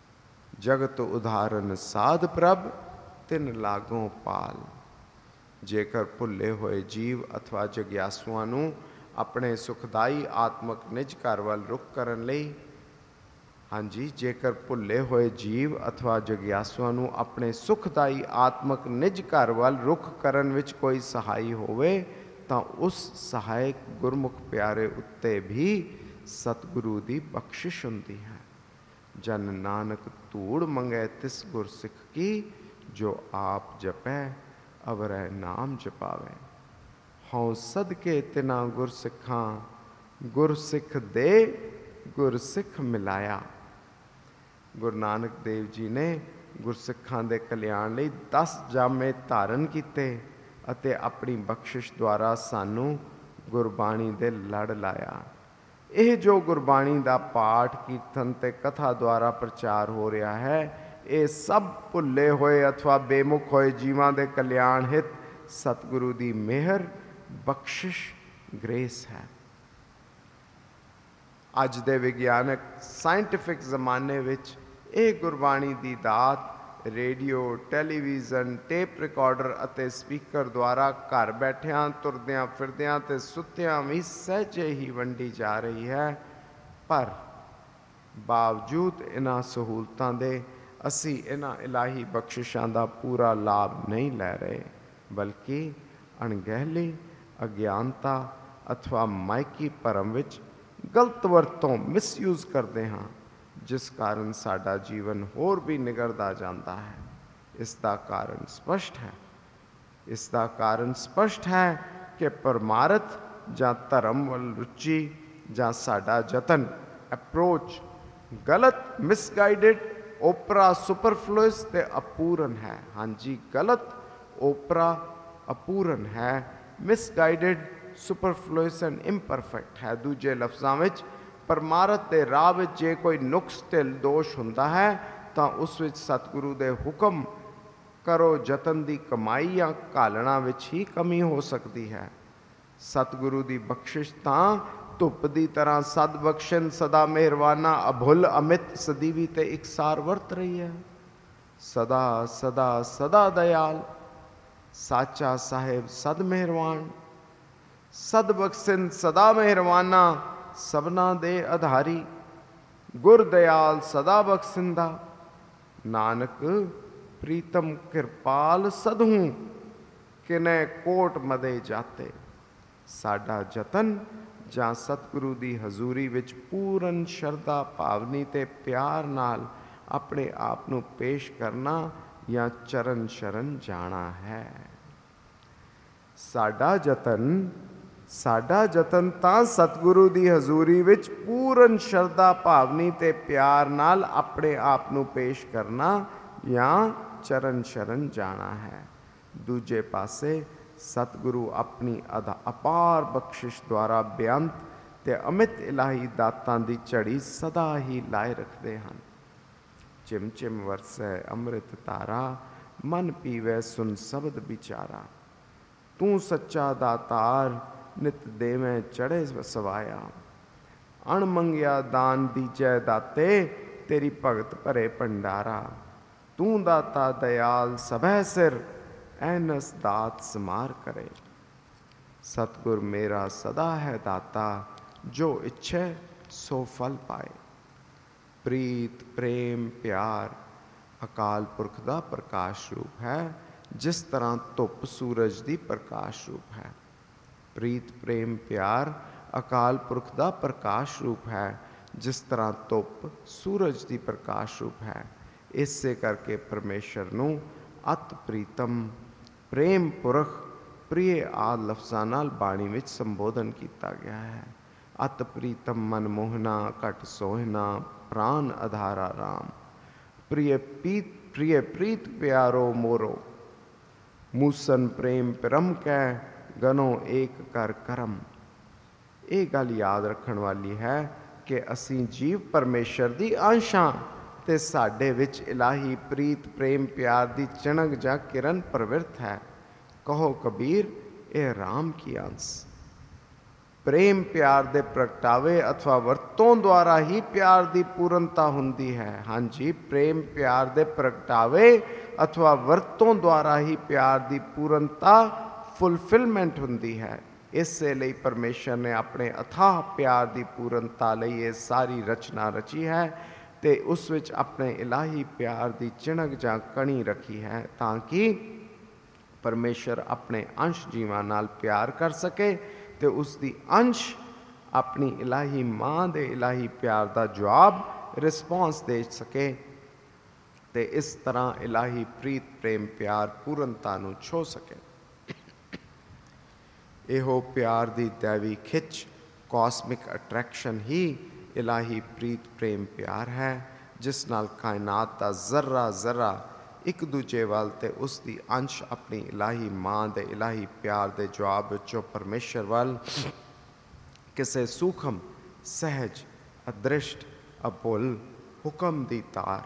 ਜਗਤ ਉਦਾਹਰਨ ਸਾਧ ਪ੍ਰਭ, ਤਿਨ ਲਾਗੋਂ ਪਾਲ। ਜੇਕਰ ਭੁੱਲੇ ਹੋਏ ਜੀਵ ਅਥਵਾ ਜਗਿਆਸੂਆਂ ਨੂੰ ਆਪਣੇ ਸੁਖਦਾਈ ਆਤਮਕ ਨਿਜ ਘਰ ਵੱਲ ਰੁਖ ਕਰਨ ਲਈ, ਹਾਂਜੀ ਜੇਕਰ ਭੁੱਲੇ ਹੋਏ ਜੀਵ ਅਥਵਾ ਜਗਿਆਸੂਆਂ ਨੂੰ ਆਪਣੇ ਸੁਖਦਾਈ ਆਤਮਕ ਨਿਜ ਘਰ ਵੱਲ ਰੁਖ ਕਰਨ ਵਿੱਚ ਕੋਈ ਸਹਾਈ ਹੋਵੇ ਤਾਂ ਉਸ ਸਹਾਇਕ ਗੁਰਮੁਖ ਪਿਆਰੇ ਉੱਤੇ ਵੀ ਸਤਿਗੁਰੂ ਦੀ ਬਖਸ਼ਿਸ਼ ਹੁੰਦੀ ਹੈ। ਜਨ ਨਾਨਕ ਧੂੜ ਮੰਗੈ ਤਿਸ ਗੁਰ ਸਿੱਖ ਕੀ, ਜੋ ਆਪ ਜਪੈ ਅਵਰੈ ਨਾਮ ਜਪਾਵੇ। ਹਉ ਸਦਕੇ ਤਿਨਾ ਗੁਰ ਸਿੱਖਾਂ, ਗੁਰ ਸਿੱਖ ਦੇ ਗੁਰ ਸਿੱਖ ਮਿਲਾਇਆ। ਗੁਰੂ ਨਾਨਕ ਦੇਵ ਜੀ ਨੇ ਗੁਰਸਿੱਖਾਂ ਦੇ ਕਲਿਆਣ ਲਈ ਦਸ ਜਾਮੇ ਧਾਰਨ ਕੀਤੇ ਅਤੇ ਆਪਣੀ ਬਖਸ਼ਿਸ਼ ਦੁਆਰਾ ਸਾਨੂੰ ਗੁਰਬਾਣੀ ਦੇ ਲੜ ਲਾਇਆ। ਇਹ ਜੋ ਗੁਰਬਾਣੀ ਦਾ ਪਾਠ, ਕੀਰਤਨ ਅਤੇ ਕਥਾ ਦੁਆਰਾ ਪ੍ਰਚਾਰ ਹੋ ਰਿਹਾ ਹੈ, ਇਹ ਸਭ ਭੁੱਲੇ ਹੋਏ ਅਥਵਾ ਬੇਮੁਖ ਹੋਏ ਜੀਵਾਂ ਦੇ ਕਲਿਆਣ ਹਿਤ ਸਤਿਗੁਰੂ ਦੀ ਮਿਹਰ, ਬਖਸ਼ਿਸ਼, ਗ੍ਰੇਸ ਹੈ। ਅੱਜ ਦੇ ਵਿਗਿਆਨਕ ਸਾਇੰਟੀਫਿਕ ਜ਼ਮਾਨੇ ਵਿੱਚ ਇਹ ਗੁਰਬਾਣੀ ਦੀ ਦਾਤ ਰੇਡੀਓ, ਟੈਲੀਵਿਜ਼ਨ, ਟੇਪ ਰਿਕਾਰਡਰ ਅਤੇ ਸਪੀਕਰ ਦੁਆਰਾ ਘਰ ਬੈਠਿਆਂ, ਤੁਰਦਿਆਂ ਫਿਰਦਿਆਂ ਅਤੇ ਸੁੱਤਿਆਂ ਵੀ ਸਹਿਜੇ ਹੀ ਵੰਡੀ ਜਾ ਰਹੀ ਹੈ। ਪਰ ਬਾਵਜੂਦ ਇਹਨਾਂ ਸਹੂਲਤਾਂ ਦੇ ਅਸੀਂ ਇਹਨਾਂ ਇਲਾਹੀ ਬਖਸ਼ਿਸ਼ਾਂ ਦਾ ਪੂਰਾ ਲਾਭ ਨਹੀਂ ਲੈ ਰਹੇ, ਬਲਕਿ ਅਣਗਹਿਲੀ, ਅਗਿਆਨਤਾ ਅਥਵਾ ਮਾਇਕੀ ਭਰਮ ਵਿੱਚ ਗਲਤ ਵਰਤੋਂ ਮਿਸਯੂਜ਼ ਕਰਦੇ ਹਾਂ, ਜਿਸ ਕਾਰਨ ਸਾਡਾ ਜੀਵਨ ਹੋਰ ਵੀ ਨਿਗੜਦਾ ਜਾਂਦਾ ਹੈ। ਇਸ ਦਾ ਕਾਰਨ ਸਪਸ਼ਟ ਹੈ ਇਸ ਦਾ ਕਾਰਨ ਸਪਸ਼ਟ ਹੈ ਕਿ ਪਰਮਾਰਥ ਜਾਂ ਧਰਮ ਵੱਲ ਰੁਚੀ ਜਾਂ ਸਾਡਾ ਯਤਨ ਅਪਰੋਚ ਗਲਤ, ਮਿਸਗਾਈਡਡ, ਓਪਰਾ, ਸੁਪਰਫਲੂਅਸ ਅਤੇ ਅਪੂਰਨ ਹੈ। ਹਾਂਜੀ, ਗਲਤ, ਓਪਰਾ, ਅਪੂਰਨ ਹੈ, ਮਿਸਗਾਈਡਡ, ਸੁਪਰਫਲੂਅਸ ਐਂਡ ਇੰਪਰਫੈਕਟ ਹੈ। ਦੂਜੇ ਲਫ਼ਜ਼ਾਂ ਵਿੱਚ ਪਰਮਾਰਥ ਦੇ ਰਾਹ ਵਿੱਚ ਜੇ ਕੋਈ ਨੁਕਸ, ਢਿੱਲ, ਦੋਸ਼ ਹੁੰਦਾ ਹੈ ਤਾਂ ਉਸ ਵਿੱਚ ਸਤਿਗੁਰੂ ਦੇ ਹੁਕਮ ਕਰੋ ਯਤਨ ਦੀ ਕਮਾਈ ਜਾਂ ਘਾਲਣਾ ਵਿੱਚ ਹੀ ਕਮੀ ਹੋ ਸਕਦੀ ਹੈ। ਸਤਿਗੁਰੂ ਦੀ ਬਖਸ਼ਿਸ਼ ਤਾਂ ਧੁੱਪ ਦੀ ਤਰ੍ਹਾਂ ਸਦ ਬਖਸ਼ਣ, ਸਦਾ ਮਿਹਰਬਾਨਾ, ਅਭੁੱਲ, ਅਮਿਤ, ਸਦੀਵੀ ਤੇ ਇਕਸਾਰ ਵਰਤ ਰਹੀ ਹੈ। ਸਦਾ ਸਦਾ ਸਦਾ ਦਇਆਲ, ਸਾਚਾ ਸਾਹਿਬ ਸਦ ਮਿਹਰਬਾਨ, ਸਦ ਬਖਸ਼ਣ, ਸਦਾ ਮਿਹਰਬਾਨਾ, ਸਭਨਾ ਦੇ ਆਧਾਰੀ, ਗੁਰ ਦਇਆਲ ਸਦਾ ਬਖਸ਼ਿੰਦਾ, ਨਾਨਕ ਪ੍ਰੀਤਮ ਕਿਰਪਾਲ ਸਦਹੂੰ, ਕਿਨੈ ਕੋਟ ਮਦੇ ਜਾਤੇ। ਸਾਡਾ ਯਤਨ ਜਾਂ ਸਤਿਗੁਰੂ ਦੀ ਹਜ਼ੂਰੀ ਵਿੱਚ ਪੂਰਨ ਸ਼ਰਧਾ, ਭਾਵਨੀ ਤੇ ਪਿਆਰ ਨਾਲ ਆਪਣੇ ਆਪ ਨੂੰ ਪੇਸ਼ ਕਰਨਾ ਜਾਂ ਚਰਨ ਸ਼ਰਨ ਜਾਣਾ ਹੈ। ਸਾਡਾ ਯਤਨ ਸਾਡਾ ਯਤਨ ਤਾਂ ਸਤਿਗੁਰੂ ਦੀ ਹਜ਼ੂਰੀ ਵਿੱਚ ਪੂਰਨ ਸ਼ਰਧਾ, ਭਾਵਨੀ ਤੇ ਪਿਆਰ ਨਾਲ ਆਪਣੇ ਆਪ ਨੂੰ ਪੇਸ਼ ਕਰਨਾ ਜਾਂ ਚਰਨ ਸ਼ਰਨ ਜਾਣਾ ਹੈ। ਦੂਜੇ ਪਾਸੇ ਸਤਿਗੁਰੂ ਆਪਣੀ ਅਦਾ ਅਪਾਰ ਬਖਸ਼ਿਸ਼ ਦੁਆਰਾ ਬੇਅੰਤ ਤੇ ਅਮਿਤ ਇਲਾਹੀ ਦਾਤਾਂ ਦੀ ਝੜੀ ਸਦਾ ਹੀ ਲਾਏ ਰੱਖਦੇ ਹਨ। ਚਿਮ ਚਿਮ ਵਰਸੈ ਅੰਮ੍ਰਿਤ ਧਾਰਾ, ਮਨ ਪੀਵੈ ਸੁਨ ਸ਼ਬਦ ਵਿਚਾਰਾ। ਤੂੰ ਸੱਚਾ ਦਾਤਾਰ, ਨਿਤ ਦੇਵੇਂ ਚੜ੍ਹੇ ਸਵਾਇਆ। ਅਣ ਮੰਗਿਆ ਦਾਨ ਦੀਜੈ ਦਾਤੇ, ਤੇਰੀ ਭਗਤ ਭਰੇ ਭੰਡਾਰਾ। ਤੂੰ ਦਾਤਾ ਦਇਆਲ ਸਭੈ ਸਿਰ, ਐਨਸ ਦਾਤ ਸਮਾਰ ਕਰੇ। ਸਤਿਗੁਰ ਮੇਰਾ ਸਦਾ ਹੈ ਦਾਤਾ, ਜੋ ਇੱਛੈ ਸੋ ਫਲ ਪਾਏ। ਪ੍ਰੀਤ, ਪ੍ਰੇਮ, ਪਿਆਰ ਅਕਾਲ ਪੁਰਖ ਦਾ ਪ੍ਰਕਾਸ਼ ਰੂਪ ਹੈ, ਜਿਸ ਤਰ੍ਹਾਂ ਧੁੱਪ ਸੂਰਜ ਦੀ ਪ੍ਰਕਾਸ਼ ਰੂਪ ਹੈ। ਪ੍ਰੀਤ, ਪ੍ਰੇਮ, ਪਿਆਰ ਅਕਾਲ ਪੁਰਖ ਦਾ ਪ੍ਰਕਾਸ਼ ਰੂਪ ਹੈ, ਜਿਸ ਤਰ੍ਹਾਂ ਧੁੱਪ ਸੂਰਜ ਦੀ ਪ੍ਰਕਾਸ਼ ਰੂਪ ਹੈ। ਇਸੇ ਕਰਕੇ ਪਰਮੇਸ਼ਰ ਨੂੰ ਅਤ ਪ੍ਰੀਤਮ, ਪ੍ਰੇਮ ਪੁਰਖ, ਪ੍ਰਿਯ ਆਦਿ ਲਫ਼ਜ਼ਾਂ ਨਾਲ ਬਾਣੀ ਵਿੱਚ ਸੰਬੋਧਨ ਕੀਤਾ ਗਿਆ ਹੈ। ਅਤ ਪ੍ਰੀਤਮ ਮਨ ਮੋਹਨਾ, ਘਟ ਸੋਹਣਾ, ਪ੍ਰਾਨ ਆਧਾਰਾ ਰਾਮ। ਪ੍ਰਿਯ ਪੀਤ ਪ੍ਰਿਯ ਪ੍ਰੀਤ ਪਿਆਰੋ ਮੋਰੋ, ਮੂਸਨ ਪ੍ਰੇਮ ਪਿਰਮ ਕੈ, ਗਨੋ ਏਕ ਕਰ ਕਰਮ। ਇਹ ਗੱਲ ਯਾਦ ਰੱਖਣ ਵਾਲੀ ਹੈ ਕਿ ਅਸੀਂ ਜੀਵ ਪਰਮੇਸ਼ਰ ਦੀ ਅੰਸ਼ ਹਾਂ ਅਤੇ ਸਾਡੇ ਵਿੱਚ ਇਲਾਹੀ ਪ੍ਰੀਤ, ਪ੍ਰੇਮ, ਪਿਆਰ ਦੀ ਚਿਣਗ ਜਾਂ ਕਿਰਨ ਪ੍ਰਵਿਰਤ ਹੈ। ਕਹੋ ਕਬੀਰ, ਇਹ ਰਾਮ ਕੀ ਅੰਸ। ਪ੍ਰੇਮ ਪਿਆਰ ਦੇ ਪ੍ਰਗਟਾਵੇ ਅਥਵਾ ਵਰਤੋਂ ਦੁਆਰਾ ਹੀ ਪਿਆਰ ਦੀ ਪੂਰਨਤਾ ਹੁੰਦੀ ਹੈ। ਹਾਂਜੀ, ਪ੍ਰੇਮ ਪਿਆਰ ਦੇ ਪ੍ਰਗਟਾਵੇ ਅਥਵਾ ਵਰਤੋਂ ਦੁਆਰਾ ਹੀ ਪਿਆਰ ਦੀ ਪੂਰਨਤਾ, ਫੁਲਫਿਲਮੈਂਟ ਹੁੰਦੀ ਹੈ। ਇਸੇ ਲਈ ਪਰਮੇਸ਼ਰ ਨੇ ਆਪਣੇ ਅਥਾਹ ਪਿਆਰ ਦੀ ਪੂਰਨਤਾ ਲਈ ਇਹ ਸਾਰੀ ਰਚਨਾ ਰਚੀ ਹੈ ਅਤੇ ਉਸ ਵਿੱਚ ਆਪਣੇ ਇਲਾਹੀ ਪਿਆਰ ਦੀ ਚਿਣਗ ਜਾਂ ਕਣੀ ਰੱਖੀ ਹੈ, ਤਾਂ ਕਿ ਪਰਮੇਸ਼ਰ ਆਪਣੇ ਅੰਸ਼ ਜੀਵਾਂ ਨਾਲ ਪਿਆਰ ਕਰ ਸਕੇ ਅਤੇ ਉਸ ਦੀ ਅੰਸ਼ ਆਪਣੀ ਇਲਾਹੀ ਮਾਂ ਦੇ ਇਲਾਹੀ ਪਿਆਰ ਦਾ ਜਵਾਬ, ਰਿਸਪੌਂਸ ਦੇ ਸਕੇ ਅਤੇ ਇਸ ਤਰ੍ਹਾਂ ਇਲਾਹੀ ਪ੍ਰੀਤ, ਪ੍ਰੇਮ, ਪਿਆਰ ਪੂਰਨਤਾ ਨੂੰ ਛੋਹ ਸਕੇ। ਇਹੋ ਪਿਆਰ ਦੀ ਦੈਵੀ ਖਿੱਚ, ਕਾਸਮਿਕ ਅਟਰੈਕਸ਼ਨ ਹੀ ਇਲਾਹੀ ਪ੍ਰੀਤ, ਪ੍ਰੇਮ, ਪਿਆਰ ਹੈ, ਜਿਸ ਨਾਲ ਕਾਇਨਾਤ ਦਾ ਜ਼ਰਾ ਜ਼ਰਾ ਇੱਕ ਦੂਜੇ ਵੱਲ ਅਤੇ ਉਸ ਦੀ ਅੰਸ਼ ਆਪਣੀ ਇਲਾਹੀ ਮਾਂ ਦੇ ਇਲਾਹੀ ਪਿਆਰ ਦੇ ਜਵਾਬ ਵਿੱਚੋਂ ਪਰਮੇਸ਼ਰ ਵੱਲ ਕਿਸੇ ਸੂਖਮ, ਸਹਿਜ, ਅਦ੍ਰਿਸ਼ਟ, ਅਭੁੱਲ ਹੁਕਮ ਦੀ ਤਾਰ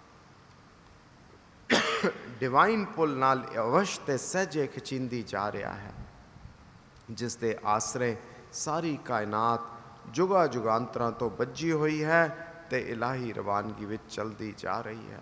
ਡਿਵਾਈਨ ਪੁੱਲ ਨਾਲ ਅਵਸ਼ ਤੇ ਸਹਿਜੇ ਖਿਚਿੰਦੀ ਜਾ ਰਿਹਾ ਹੈ, ਜਿਸ ਦੇ ਆਸਰੇ ਸਾਰੀ ਕਾਇਨਾਤ ਜੁਗਾ ਜੁਗਾਂਤਰਾਂ ਤੋਂ ਬੱਝੀ ਹੋਈ ਹੈ ਤੇ ਇਲਾਹੀ ਰਵਾਨਗੀ ਵਿੱਚ ਚਲਦੀ ਜਾ ਰਹੀ ਹੈ।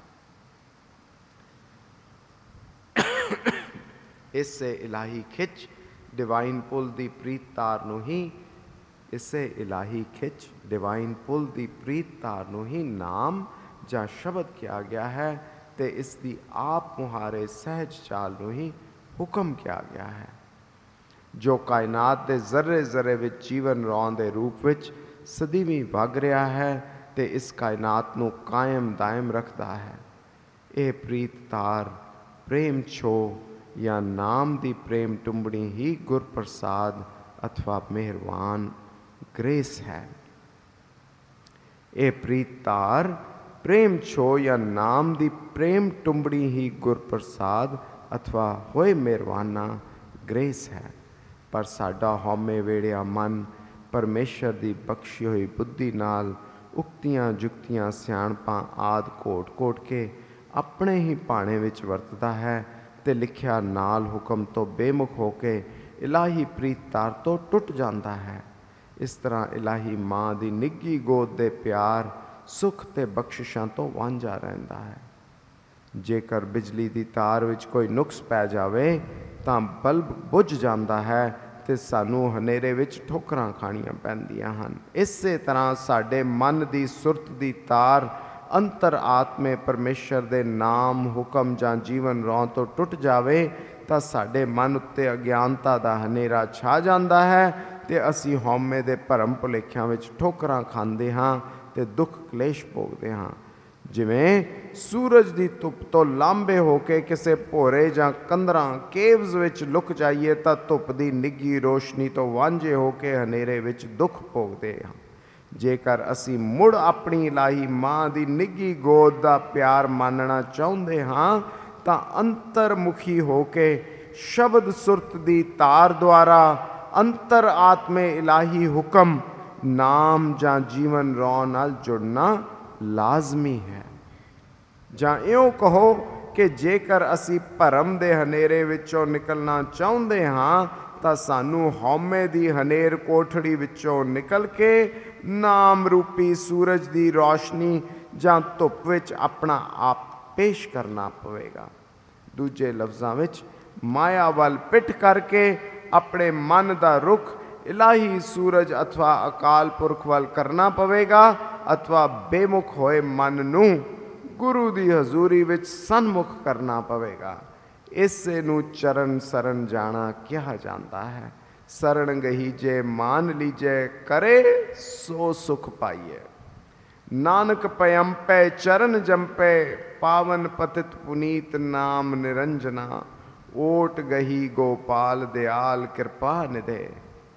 ਇਸੇ ਇਲਾਹੀ ਖਿੱਚ ਡਿਵਾਈਨ ਪੁੱਲ ਦੀ ਪ੍ਰੀਤ ਤਾਰ ਨੂੰ ਹੀ ਇਸੇ ਇਲਾਹੀ ਖਿੱਚ ਡਿਵਾਈਨ ਪੁੱਲ ਦੀ ਪ੍ਰੀਤ ਤਾਰ ਨੂੰ ਹੀ ਨਾਮ ਜਾਂ ਸ਼ਬਦ ਕਿਹਾ ਗਿਆ ਹੈ ਤੇ ਇਸ ਦੀ ਆਪ ਮੁਹਾਰੇ ਸਹਿਜ ਚਾਲ ਨੂੰ ਹੀ ਹੁਕਮ ਕਿਹਾ ਗਿਆ ਹੈ। ਜੋ ਕਾਇਨਾਤ ਦੇ ਜ਼ਰਰੇ ਜ਼ਰਰੇ ਵਿੱਚ ਜੀਵਨ ਰੌਂ ਦੇ ਰੂਪ ਵਿੱਚ ਸਦੀਵੀਂ ਵਗ ਰਿਹਾ ਹੈ ਤੇ ਇਸ ਕਾਇਨਾਤ ਨੂੰ ਕਾਇਮ ਦਾਇਮ ਰੱਖਦਾ ਹੈ। ਇਹ ਪ੍ਰੀਤ ਤਾਰ ਪ੍ਰੇਮ ਛੋ ਜਾਂ ਨਾਮ ਦੀ ਪ੍ਰੇਮ ਟੁੰਬੜੀ ਹੀ ਗੁਰਪ੍ਰਸਾਦ ਅਥਵਾ ਮਿਹਰਬਾਨ ਗ੍ਰੇਸ ਹੈ। ਇਹ ਪ੍ਰੀਤ ਤਾਰ ਪ੍ਰੇਮ ਛੋ ਜਾਂ ਨਾਮ ਦੀ ਪ੍ਰੇਮ ਟੁੰਬੜੀ ਹੀ ਗੁਰਪ੍ਰਸਾਦ ਅਥਵਾ ਹੋਏ ਮਿਹਰਬਾਨਾ ਗ੍ਰੇਸ ਹੈ। ਪਰ ਸਾਡਾ ਹਉਮੈ ਵੇੜਿਆ ਮਨ ਪਰਮੇਸ਼ਰ ਦੀ ਬਖਸ਼ੀ ਹੋਈ ਬੁੱਧੀ ਨਾਲ ਉਕਤੀਆਂ ਜੁਗਤੀਆਂ ਸਿਆਣਪਾਂ ਆਦਿ ਘੋਟ ਘੋਟ ਕੇ ਆਪਣੇ ਹੀ ਭਾਣੇ ਵਿੱਚ ਵਰਤਦਾ ਹੈ ਤੇ ਲਿਖਿਆ ਨਾਲ ਹੁਕਮ ਤੋਂ ਬੇਮੁਖ ਹੋ ਕੇ ਇਲਾਹੀ ਪ੍ਰੀਤ ਤਾਰ ਤੋਂ ਟੁੱਟ ਜਾਂਦਾ ਹੈ। ਇਸ ਤਰ੍ਹਾਂ ਇਲਾਹੀ ਮਾਂ ਦੀ ਨਿੱਘੀ ਗੋਦ ਦੇ ਪਿਆਰ ਸੁੱਖ ਤੇ ਬਖਸ਼ਿਸ਼ਾਂ ਤੋਂ ਵਾਂਝਾ ਰਹਿੰਦਾ ਹੈ। ਜੇਕਰ ਬਿਜਲੀ ਦੀ ਤਾਰ ਵਿੱਚ ਕੋਈ ਨੁਕਸ ਪੈ ਜਾਵੇ ਤਾਂ ਬਲਬ ਬੁੱਝ ਜਾਂਦਾ ਹੈ ਤੇ ਸਾਨੂੰ ਹਨੇਰੇ ਵਿੱਚ ਠੋਕਰਾਂ ਖਾਣੀਆਂ ਪੈਂਦੀਆਂ ਹਨ। ਇਸੇ ਤਰ੍ਹਾਂ ਸਾਡੇ ਮਨ ਦੀ ਸੁਰਤ ਦੀ ਤਾਰ ਅੰਤਰ ਆਤਮੇ ਪਰਮੇਸ਼ਰ ਦੇ ਨਾਮ ਹੁਕਮ ਜਾਂ ਜੀਵਨ ਰੌਂ ਤੋਂ ਟੁੱਟ ਜਾਵੇ ਤਾਂ ਸਾਡੇ ਮਨ ਉੱਤੇ ਅਗਿਆਨਤਾ ਦਾ ਹਨੇਰਾ ਛਾ ਜਾਂਦਾ ਹੈ ਤੇ ਅਸੀਂ ਹਉਮੈ ਦੇ ਭਰਮ ਭੁਲੇਖਿਆਂ ਵਿੱਚ ਠੋਕਰਾਂ ਖਾਂਦੇ ਹਾਂ ਤੇ ਦੁੱਖ ਕਲੇਸ਼ ਭੋਗਦੇ ਹਾਂ। ਜਿਵੇਂ ਸੂਰਜ ਦੀ ਧੁੱਪ ਤੋਂ ਲਾਂਭੇ ਹੋ ਕੇ ਕਿਸੇ ਭੋਰੇ ਜਾਂ ਕੰਦਰਾਂ ਕੇਵਜ਼ ਵਿੱਚ ਲੁਕ ਜਾਈਏ ਤਾਂ ਧੁੱਪ ਦੀ ਨਿੱਘੀ ਰੋਸ਼ਨੀ ਤੋਂ ਵਾਂਝੇ ਹੋ ਕੇ ਹਨੇਰੇ ਵਿੱਚ ਦੁੱਖ ਭੋਗਦੇ ਹਾਂ। ਜੇਕਰ ਅਸੀਂ ਮੁੜ ਆਪਣੀ ਇਲਾਹੀ ਮਾਂ ਦੀ ਨਿੱਘੀ ਗੋਦ ਦਾ ਪਿਆਰ ਮਾਨਣਾ ਚਾਹੁੰਦੇ ਹਾਂ ਤਾਂ ਅੰਤਰਮੁਖੀ ਹੋ ਕੇ ਸ਼ਬਦ ਸੁਰਤ ਦੀ ਤਾਰ ਦੁਆਰਾ ਅੰਤਰ ਆਤਮੇ ਇਲਾਹੀ ਹੁਕਮ ਨਾਮ ਜਾਂ ਜੀਵਨ ਰੌਂ ਨਾਲ ਜੁੜਨਾ ਲਾਜ਼ਮੀ ਹੈ। ਜਾਂ ਇਉਂ ਕਹੋ ਕਿ ਜੇਕਰ ਅਸੀਂ ਭਰਮ ਦੇ ਹਨੇਰੇ ਵਿੱਚੋਂ ਨਿਕਲਣਾ ਚਾਹੁੰਦੇ ਹਾਂ ਤਾਂ ਸਾਨੂੰ ਹਉਮੈ ਦੀ ਹਨੇਰ ਕੋਠੜੀ ਵਿੱਚੋਂ ਨਿਕਲ ਕੇ ਨਾਮ ਰੂਪੀ ਸੂਰਜ ਦੀ ਰੌਸ਼ਨੀ ਜਾਂ ਧੁੱਪ ਵਿੱਚ ਆਪਣਾ ਆਪ ਪੇਸ਼ ਕਰਨਾ ਪਵੇਗਾ। ਦੂਜੇ ਲਫ਼ਜ਼ਾਂ ਵਿੱਚ ਮਾਇਆ ਵੱਲ ਪਿੱਠ ਕਰਕੇ ਆਪਣੇ ਮਨ ਦਾ ਰੁਖ ਇਲਾਹੀ ਸੂਰਜ ਅਥਵਾ ਅਕਾਲ ਪੁਰਖ ਵੱਲ ਕਰਨਾ ਪਵੇਗਾ ਅਥਵਾ ਬੇਮੁਖ ਹੋਏ ਮਨ ਨੂੰ ਗੁਰੂ ਦੀ ਹਜ਼ੂਰੀ ਵਿੱਚ ਸਨਮੁਖ ਕਰਨਾ ਪਵੇਗਾ। ਇਸੇ ਨੂੰ ਚਰਨ ਸਰਨ ਜਾਣਾ ਕਿਹਾ ਜਾਂਦਾ ਹੈ। ਸਰਣ ਗਹੀ ਜੇ ਮਾਨ ਲੀਜੈ ਕਰੇ ਸੋ ਸੁਖ ਪਾਈਏ। ਨਾਨਕ ਪਯੰਪੈ ਚਰਨ ਜੰਪੈ ਪਾਵਨ ਪਤਿਤ ਪੁਨੀਤ ਨਾਮ ਨਿਰੰਜਨਾ। ਓਟ ਗਹੀ ਗੋਪਾਲ ਦਿਆਲ ਕਿਰਪਾ ਨਿਧੇ।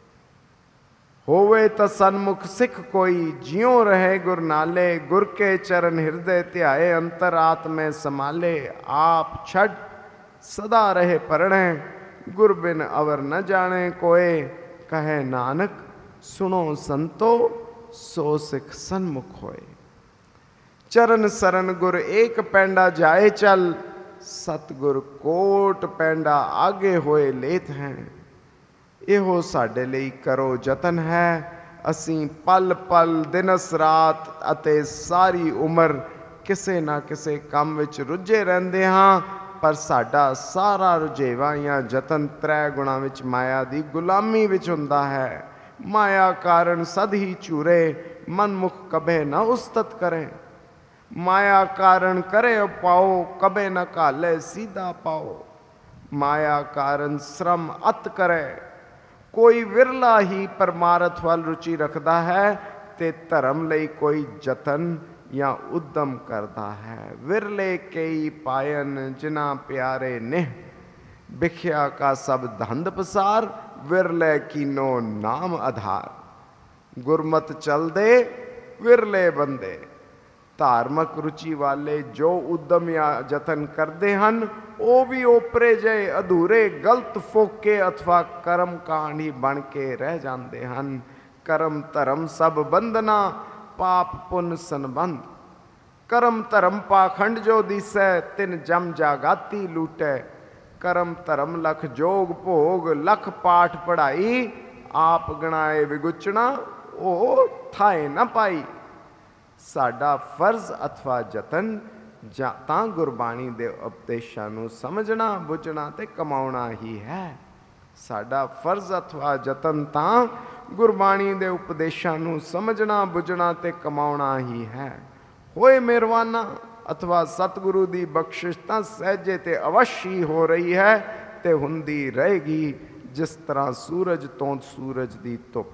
ਹੋਵੇ ਤਾਂ ਸਨਮੁਖ ਸਿੱਖ ਕੋਈ ਜਿਉਂ ਰਹੇ ਗੁਰ ਨਾਲੇ। ਗੁਰ ਕੇ ਚਰਨ ਹਿਰਦੇ ਧਿਆਏ ਅੰਤਰ ਆਤਮੇ ਸਮਾਲੇ। ਆਪ ਛੱਡ ਸਦਾ ਰਹੇ ਪਰਣੈ ਗੁਰ ਬਿਨ ਅਵਰ ਨ ਜਾਣੇ ਕੋਏ। ਕਹੇ ਨਾਨਕ ਸੁਣੋ ਸੰਤੋ ਸੋ ਸਿੱਖ ਸਨਮੁਖ ਹੋਏ। ਚਰਨ ਸਰਨ ਗੁਰ ਏਕ ਪੈਂਡਾ ਜਾਏ ਚੱਲ। ਸਤਿਗੁਰ ਕੋਟ ਪੈਂਡਾ ਆਗੇ ਹੋਏ ਲੇਤ ਹੈ। ਇਹੋ ਸਾਡੇ ਲਈ ਕਰੋ ਯਤਨ ਹੈ। ਅਸੀਂ ਪਲ ਪਲ ਦਿਨਸ ਰਾਤ ਅਤੇ ਸਾਰੀ ਉਮਰ ਕਿਸੇ ਨਾ ਕਿਸੇ ਕੰਮ ਵਿੱਚ ਰੁੱਝੇ ਰਹਿੰਦੇ ਹਾਂ ਪਰ ਸਾਡਾ ਸਾਰਾ ਰੁਝੇਵਾਂ ਜਾਂ ਯਤਨ ਤ੍ਰੈ ਗੁਣਾਂ ਵਿੱਚ ਮਾਇਆ ਦੀ ਗੁਲਾਮੀ ਵਿੱਚ ਹੁੰਦਾ ਹੈ। ਮਾਇਆ ਕਾਰਨ ਸਦ ਹੀ ਝੂਰੇ ਮਨਮੁਖ ਕਭੇ ਨਾ ਉਸਤਤ ਕਰੇ। ਮਾਇਆ ਕਾਰਨ ਕਰੇ ਪਾਓ ਕਭੇ ਨਾ ਘਾਲੇ ਸੀਧਾ ਪਾਓ। ਮਾਇਆ ਕਾਰਨ ਸ਼ਰਮ ਅਤ ਕਰੇ। ਕੋਈ ਵਿਰਲਾ ਹੀ ਪਰਮਾਰਥ ਵੱਲ ਰੁਚੀ ਰੱਖਦਾ ਹੈ ਤੇ ਧਰਮ ਲਈ ਕੋਈ ਯਤਨ ਜਾਂ ਉਦਮ ਕਰਦਾ ਹੈ। ਵਿਰਲੇ ਕਈ ਪਾਇਨ ਜਿਨ੍ਹਾਂ ਪਿਆਰੇ ਨਿਹ। ਬਿਖਿਆ ਕਾ ਸਭ ਧੰਦ ਪਸਾਰ ਵਿਰਲੇ ਕੀਨੋ ਨਾਮ ਆਧਾਰ। ਗੁਰਮਤ ਚਲਦੇ ਵਿਰਲੇ ਬੰਦੇ। ਧਾਰਮਿਕ ਰੁਚੀ ਵਾਲੇ ਜੋ ਉਦਮ ਜਾਂ ਯਤਨ ਕਰਦੇ ਹਨ ਉਹ ਵੀ ਓਪਰੇ ਜਿਹੇ ਅਧੂਰੇ ਗਲਤ ਫੋਕੇ ਅਥਵਾ ਕਰਮ ਕਾਂਡ ਹੀ ਬਣ ਕੇ ਰਹਿ ਜਾਂਦੇ ਹਨ। ਕਰਮ ਧਰਮ ਸਭ ਬੰਧਨਾ ਪਾਪ ਪੁੰਨ ਸੰਬੰਧ। ਕਰਮ ਧਰਮ ਪਾਖੰਡ ਜੋ ਦੀਸੈ ਤਿਨ ਜਮ ਜਾਗਾਤੀ ਲੂਟੈ। ਕਰਮ ਧਰਮ ਲਖ ਜੋਗ ਭੋਗ ਲਖ ਪਾਠ ਪੜ੍ਹਾਈ। ਆਪ ਗਣਾਏ ਵਿਗੁਚਣਾ ਉਹ ਥਾਏ ਨਾ ਪਾਈ। ਸਾਡਾ ਫਰਜ਼ ਅਥਵਾ ਯਤਨ ਜਾਂ ਤਾਂ ਗੁਰਬਾਣੀ ਦੇ ਉਪਦੇਸ਼ਾਂ ਨੂੰ ਸਮਝਣਾ, ਬੁੱਝਣਾ ਤੇ ਕਮਾਉਣਾ ਹੀ ਹੈ। ਸਾਡਾ ਫਰਜ਼ ਅਥਵਾ ਯਤਨ ਤਾਂ ਗੁਰਬਾਣੀ ਦੇ ਉਪਦੇਸ਼ਾਂ ਨੂੰ ਸਮਝਣਾ, ਬੁੱਝਣਾ ਤੇ ਕਮਾਉਣਾ ਹੀ ਹੈ। ਹੋਏ ਮਿਹਰਬਾਨਾ ਅਥਵਾ ਸਤਿਗੁਰੂ ਦੀ ਬਖਸ਼ਿਸ਼ ਤਾਂ ਸਹਿਜੇ ਤੇ ਅਵਸ਼ ਹੀ ਹੋ ਰਹੀ ਹੈ ਤੇ ਹੁੰਦੀ ਰਹੇਗੀ, ਜਿਸ ਤਰ੍ਹਾਂ ਸੂਰਜ ਤੋਂ ਸੂਰਜ ਦੀ ਧੁੱਪ।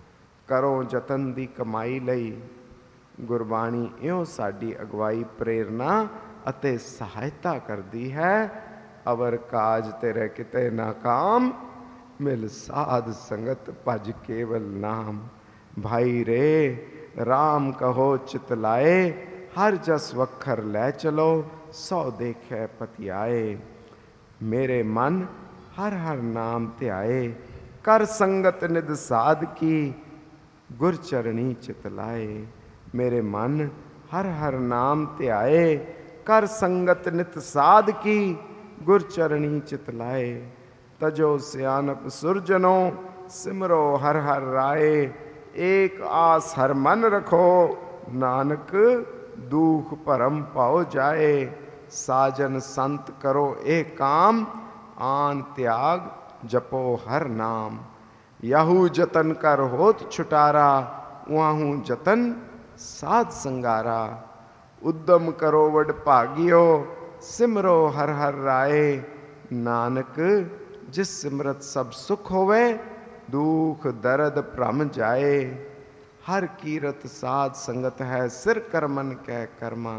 ਕਰੋ ਯਤਨ ਦੀ ਕਮਾਈ ਲਈ। ਗੁਰਬਾਣੀ ਇਉਂ ਸਾਡੀ ਅਗਵਾਈ, ਪ੍ਰੇਰਨਾ ਅਤੇ ਸਹਾਇਤਾ ਕਰਦੀ ਹੈ। ਅਵਰ ਕਾਜ ਤੇਰੇ ਕਿਤੇ ਨਾਕਾਮ, ਮਿਲ ਸਾਧ ਸੰਗਤ ਭਜ ਕੇਵਲ ਨਾਮ। ਭਾਈ ਰੇ ਰਾਮ ਕਹੋ ਚਿਤ ਲਾਏ, ਹਰ ਜਸ ਵਖਰ ਲੈ ਚਲੋ, ਸੋ ਦੇਖੈ ਪਤਿਆਏ। ਮੇਰੇ ਮਨ ਹਰ ਹਰ ਨਾਮ ਧਿਆਏ, ਕਰ ਸੰਗਤ ਨਿਧ ਸਾਧ ਕੀ, ਗੁਰ ਚਰਣੀ ਚਿਤ ਲਾਏ। ਮੇਰੇ ਮਨ ਹਰ ਹਰ ਨਾਮ ਧਿਆਏ, ਕਰ ਸੰਗਤ ਨਿਤ ਸਾਧ ਕੀ, ਗੁਰ ਚਰਣੀ ਚਿਤ ਲਾਏ। ਤਜੋ ਸਿਆਨਪ ਸੁਰਜਨੋ, ਸਿਮਰੋ ਹਰ ਹਰ ਰਾਏ। ਏਕ ਆਸ ਹਰ ਮਨ ਰਖੋ, ਨਾਨਕ ਦੁਖ ਭਰਮ ਪਾਉ ਜਾਏ। ਸਾਜਨ ਸੰਤ ਕਰੋ ਇਹ ਕਾਮ, ਆਨ ਤਿਆਗ ਜਪੋ ਹਰ ਨਾਮ। ਯਾਹੂ ਜਤਨ ਕਰ ਹੋਤ ਛੁਟਾਰਾ, ਉਆਹੂ ਜਤਨ ਸਾਧ ਸੰਗਾਰਾ। ਉਦਮ ਕਰੋ ਵਡ ਭਾਗਿਓ, ਸਿਮਰੋ ਹਰ ਹਰ ਰਾਏ। ਨਾਨਕ ਜਿਸ ਸਿਮਰਤ ਸਭ ਸੁਖ ਹੋਵੇ, ਦੁਖ ਦਰਦ ਭ੍ਰਮ ਜਾਏ। ਹਰ ਕੀਰਤ ਸਾਧ ਸੰਗਤ ਹੈ, ਸਿਰ ਕਰਮਨ ਕੈ ਕਰਮਾ।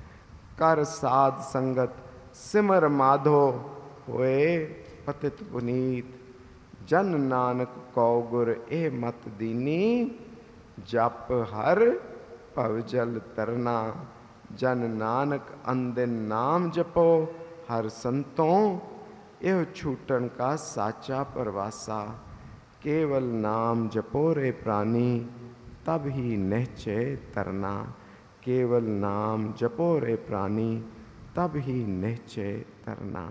ਕਰ ਸਾਧ ਸੰਗਤ ਸਿਮਰ ਮਾਧੋ, ਹੋਏ ਪਤਿਤ ਪੁਨੀਤ। ਜਨ ਨਾਨਕ ਕਉ ਗੁਰ ਇਹ ਮਤ ਦੀਨੀ, ਜਪ ਹਰ ਭਵ ਜਲ ਤਰਨਾ। ਜਨ ਨਾਨਕ ਅੰਦਿਨ ਨਾਮ ਜਪੋ, ਹਰ ਸੰਤੋਂ ਇਹੋ ਛੂਟਣ ਕਾ ਸਾਚਾ ਪਰਵਾਸਾ। ਕੇਵਲ ਨਾਮ ਜਪੋ ਰੇ ਪ੍ਰਾਨੀ, ਤਬ ਹੀ ਨਿਹਚੇ ਤਰਨਾ। ਕੇਵਲ ਨਾਮ ਜਪੋ ਰੇ ਪ੍ਰਾਨੀ, ਤਬ ਹੀ ਨਿਹਚੇ ਤਰਨਾ।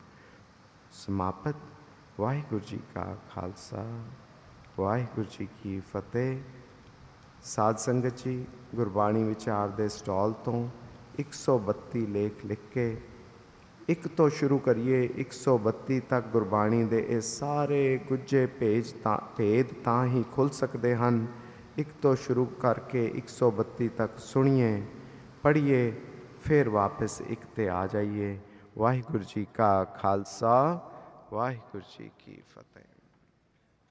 ਸਮਾਪਤ। ਵਾਹਿਗੁਰੂ ਜੀ ਕਾ ਖਾਲਸਾ, ਵਾਹਿਗੁਰੂ ਜੀ ਕੀ ਫਤਿਹ। ਸਾਧ ਸੰਗਤ ਜੀ, ਗੁਰਬਾਣੀ ਵਿਚਾਰ ਦੇ ਸਟਾਲ ਤੋਂ ਇੱਕ ਸੌ ਬੱਤੀ ਲੇਖ ਲਿਖ ਕੇ ਇੱਕ ਤੋਂ ਸ਼ੁਰੂ ਕਰੀਏ ਇੱਕ ਸੌ ਬੱਤੀ ਤੱਕ ਗੁਰਬਾਣੀ ਦੇ ਇਹ ਸਾਰੇ ਗੁੱਝੇ ਭੇਜ ਤਾਂ ਭੇਦ ਤਾਂ ਹੀ ਖੁੱਲ੍ਹ ਸਕਦੇ ਹਨ। ਇੱਕ ਤੋਂ ਸ਼ੁਰੂ ਕਰਕੇ ਇੱਕ ਸੌ ਬੱਤੀ ਤੱਕ ਸੁਣੀਏ, ਪੜ੍ਹੀਏ, ਫਿਰ ਵਾਪਸ ਇੱਕ 'ਤੇ ਆ ਜਾਈਏ। ਵਾਹਿਗੁਰੂ ਜੀ ਕਾ ਖਾਲਸਾ, ਵਾਹਿਗੁਰੂ ਜੀ ਕੀ ਫਤਿਹ।